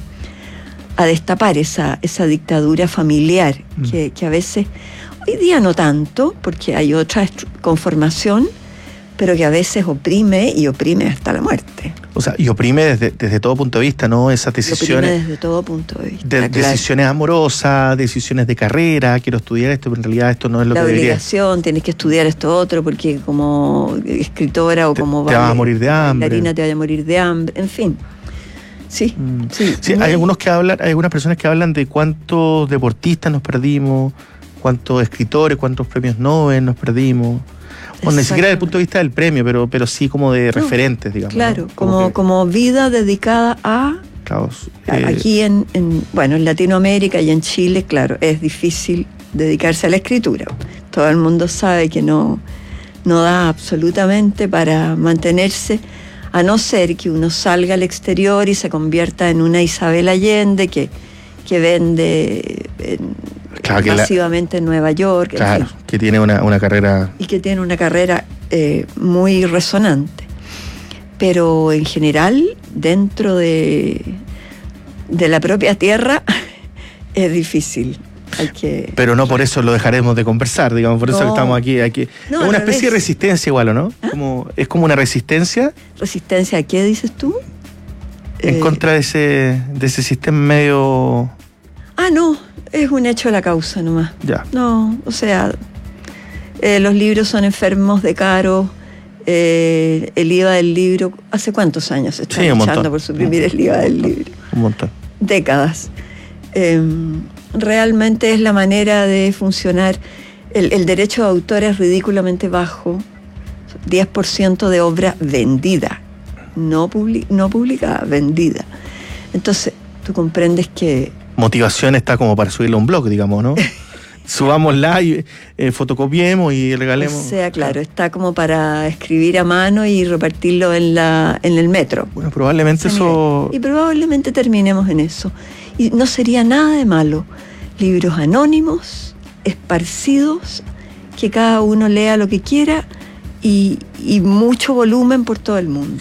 a destapar esa, esa dictadura familiar, mm. que, que a veces, hoy día no tanto, porque hay otra conformación, pero que a veces oprime y oprime hasta la muerte. O sea, y oprime desde, desde todo punto de vista, ¿no? Esas decisiones... Oprime desde todo punto de vista, de, claro. Decisiones amorosas, decisiones de carrera, quiero estudiar esto, pero en realidad esto no es lo la que debería. La obligación, tienes que estudiar esto otro, porque como escritora o te, como... Te vas a morir de hambre. Bailarina te vas a morir de hambre, en fin. Sí, mm. sí. sí hay algunos que hablan, hay algunas personas que hablan de cuántos deportistas nos perdimos, cuántos escritores, cuántos premios Nobel nos perdimos. Bueno, ni siquiera desde el punto de vista del premio, pero, pero sí como de no, referentes, digamos. Claro, ¿no? como, como, que, como vida dedicada a... Claro, eh, aquí en, en, bueno, en Latinoamérica y en Chile, claro, es difícil dedicarse a la escritura. Todo el mundo sabe que no, no da absolutamente para mantenerse, a no ser que uno salga al exterior y se convierta en una Isabel Allende que, que vende... En, Claro, que masivamente la, en Nueva York. Claro, en fin, que tiene una, una carrera... Y que tiene una carrera eh, muy resonante. Pero en general, dentro de, de la propia tierra, es difícil. Hay que... Pero no por eso lo dejaremos de conversar, digamos, por no, eso estamos aquí. aquí. No, es una especie revés. de resistencia igual, ¿o no? ¿Ah? Como, es como una resistencia. ¿Resistencia a qué dices tú? En eh... contra de ese, de ese sistema medio... Ah, no, es un hecho de la causa nomás. Ya. No, o sea, eh, los libros son enfermos de caro, eh, el I V A del libro, ¿hace cuántos años se está sí, luchando por suprimir el I V A del libro? Un montón. Décadas. Eh, realmente es la manera de funcionar. El, el derecho de autor es ridículamente bajo, diez por ciento de obra vendida, no, publi- no publicada, vendida. Entonces, tú comprendes que... Motivación está como para subirlo a un blog, digamos, ¿no? Subámosla y eh, fotocopiemos y regalemos. O sea, claro, está como para escribir a mano y repartirlo en la en el metro. Bueno, probablemente eso... Y probablemente terminemos en eso. Y no sería nada de malo. Libros anónimos, esparcidos, que cada uno lea lo que quiera y, y mucho volumen por todo el mundo.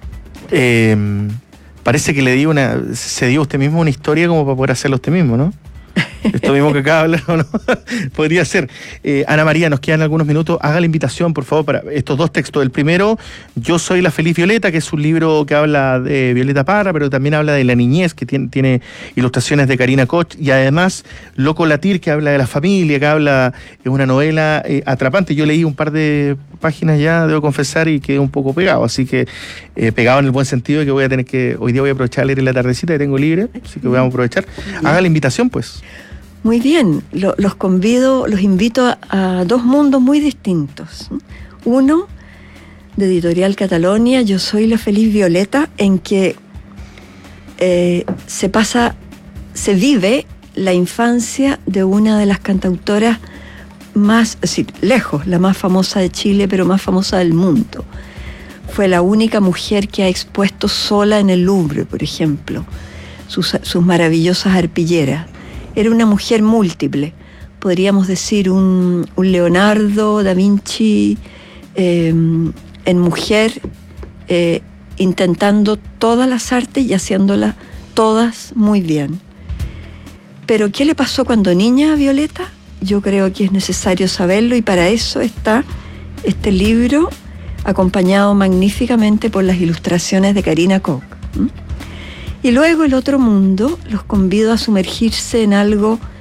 Eh... Parece que le dio una, se dio usted mismo una historia como para poder hacerlo usted mismo, ¿no? Esto mismo que acaba de hablar, ¿no? Podría ser. Eh, Ana María, nos quedan algunos minutos. Haga la invitación, por favor, para estos dos textos. El primero, Yo soy la feliz Violeta, que es un libro que habla de Violeta Parra, pero también habla de la niñez, que tiene, tiene ilustraciones de Karina Koch, y además Loco Latir, que habla de la familia, que habla, es una novela eh, atrapante. Yo leí un par de páginas ya, debo confesar, y quedé un poco pegado, así que eh, pegado en el buen sentido de que voy a tener que, hoy día voy a aprovechar a leer en la tardecita que tengo libre, así que vamos a aprovechar. Haga la invitación, pues. Muy bien, Lo, los convido, los invito a, a dos mundos muy distintos. Uno, de Editorial Catalonia, Yo soy la feliz Violeta, en que eh, se pasa, se vive la infancia de una de las cantautoras más, es decir, lejos, la más famosa de Chile, pero más famosa del mundo. Fue la única mujer que ha expuesto sola en el Louvre, por ejemplo, sus, sus maravillosas arpilleras. Era una mujer múltiple, podríamos decir un, un Leonardo da Vinci eh, en mujer, eh, intentando todas las artes y haciéndolas todas muy bien. Pero ¿qué le pasó cuando niña a Violeta? Yo creo que es necesario saberlo, y para eso está este libro, acompañado magníficamente por las ilustraciones de Karina Koch. ¿Mm? Y luego El otro mundo, los convido a sumergirse en algo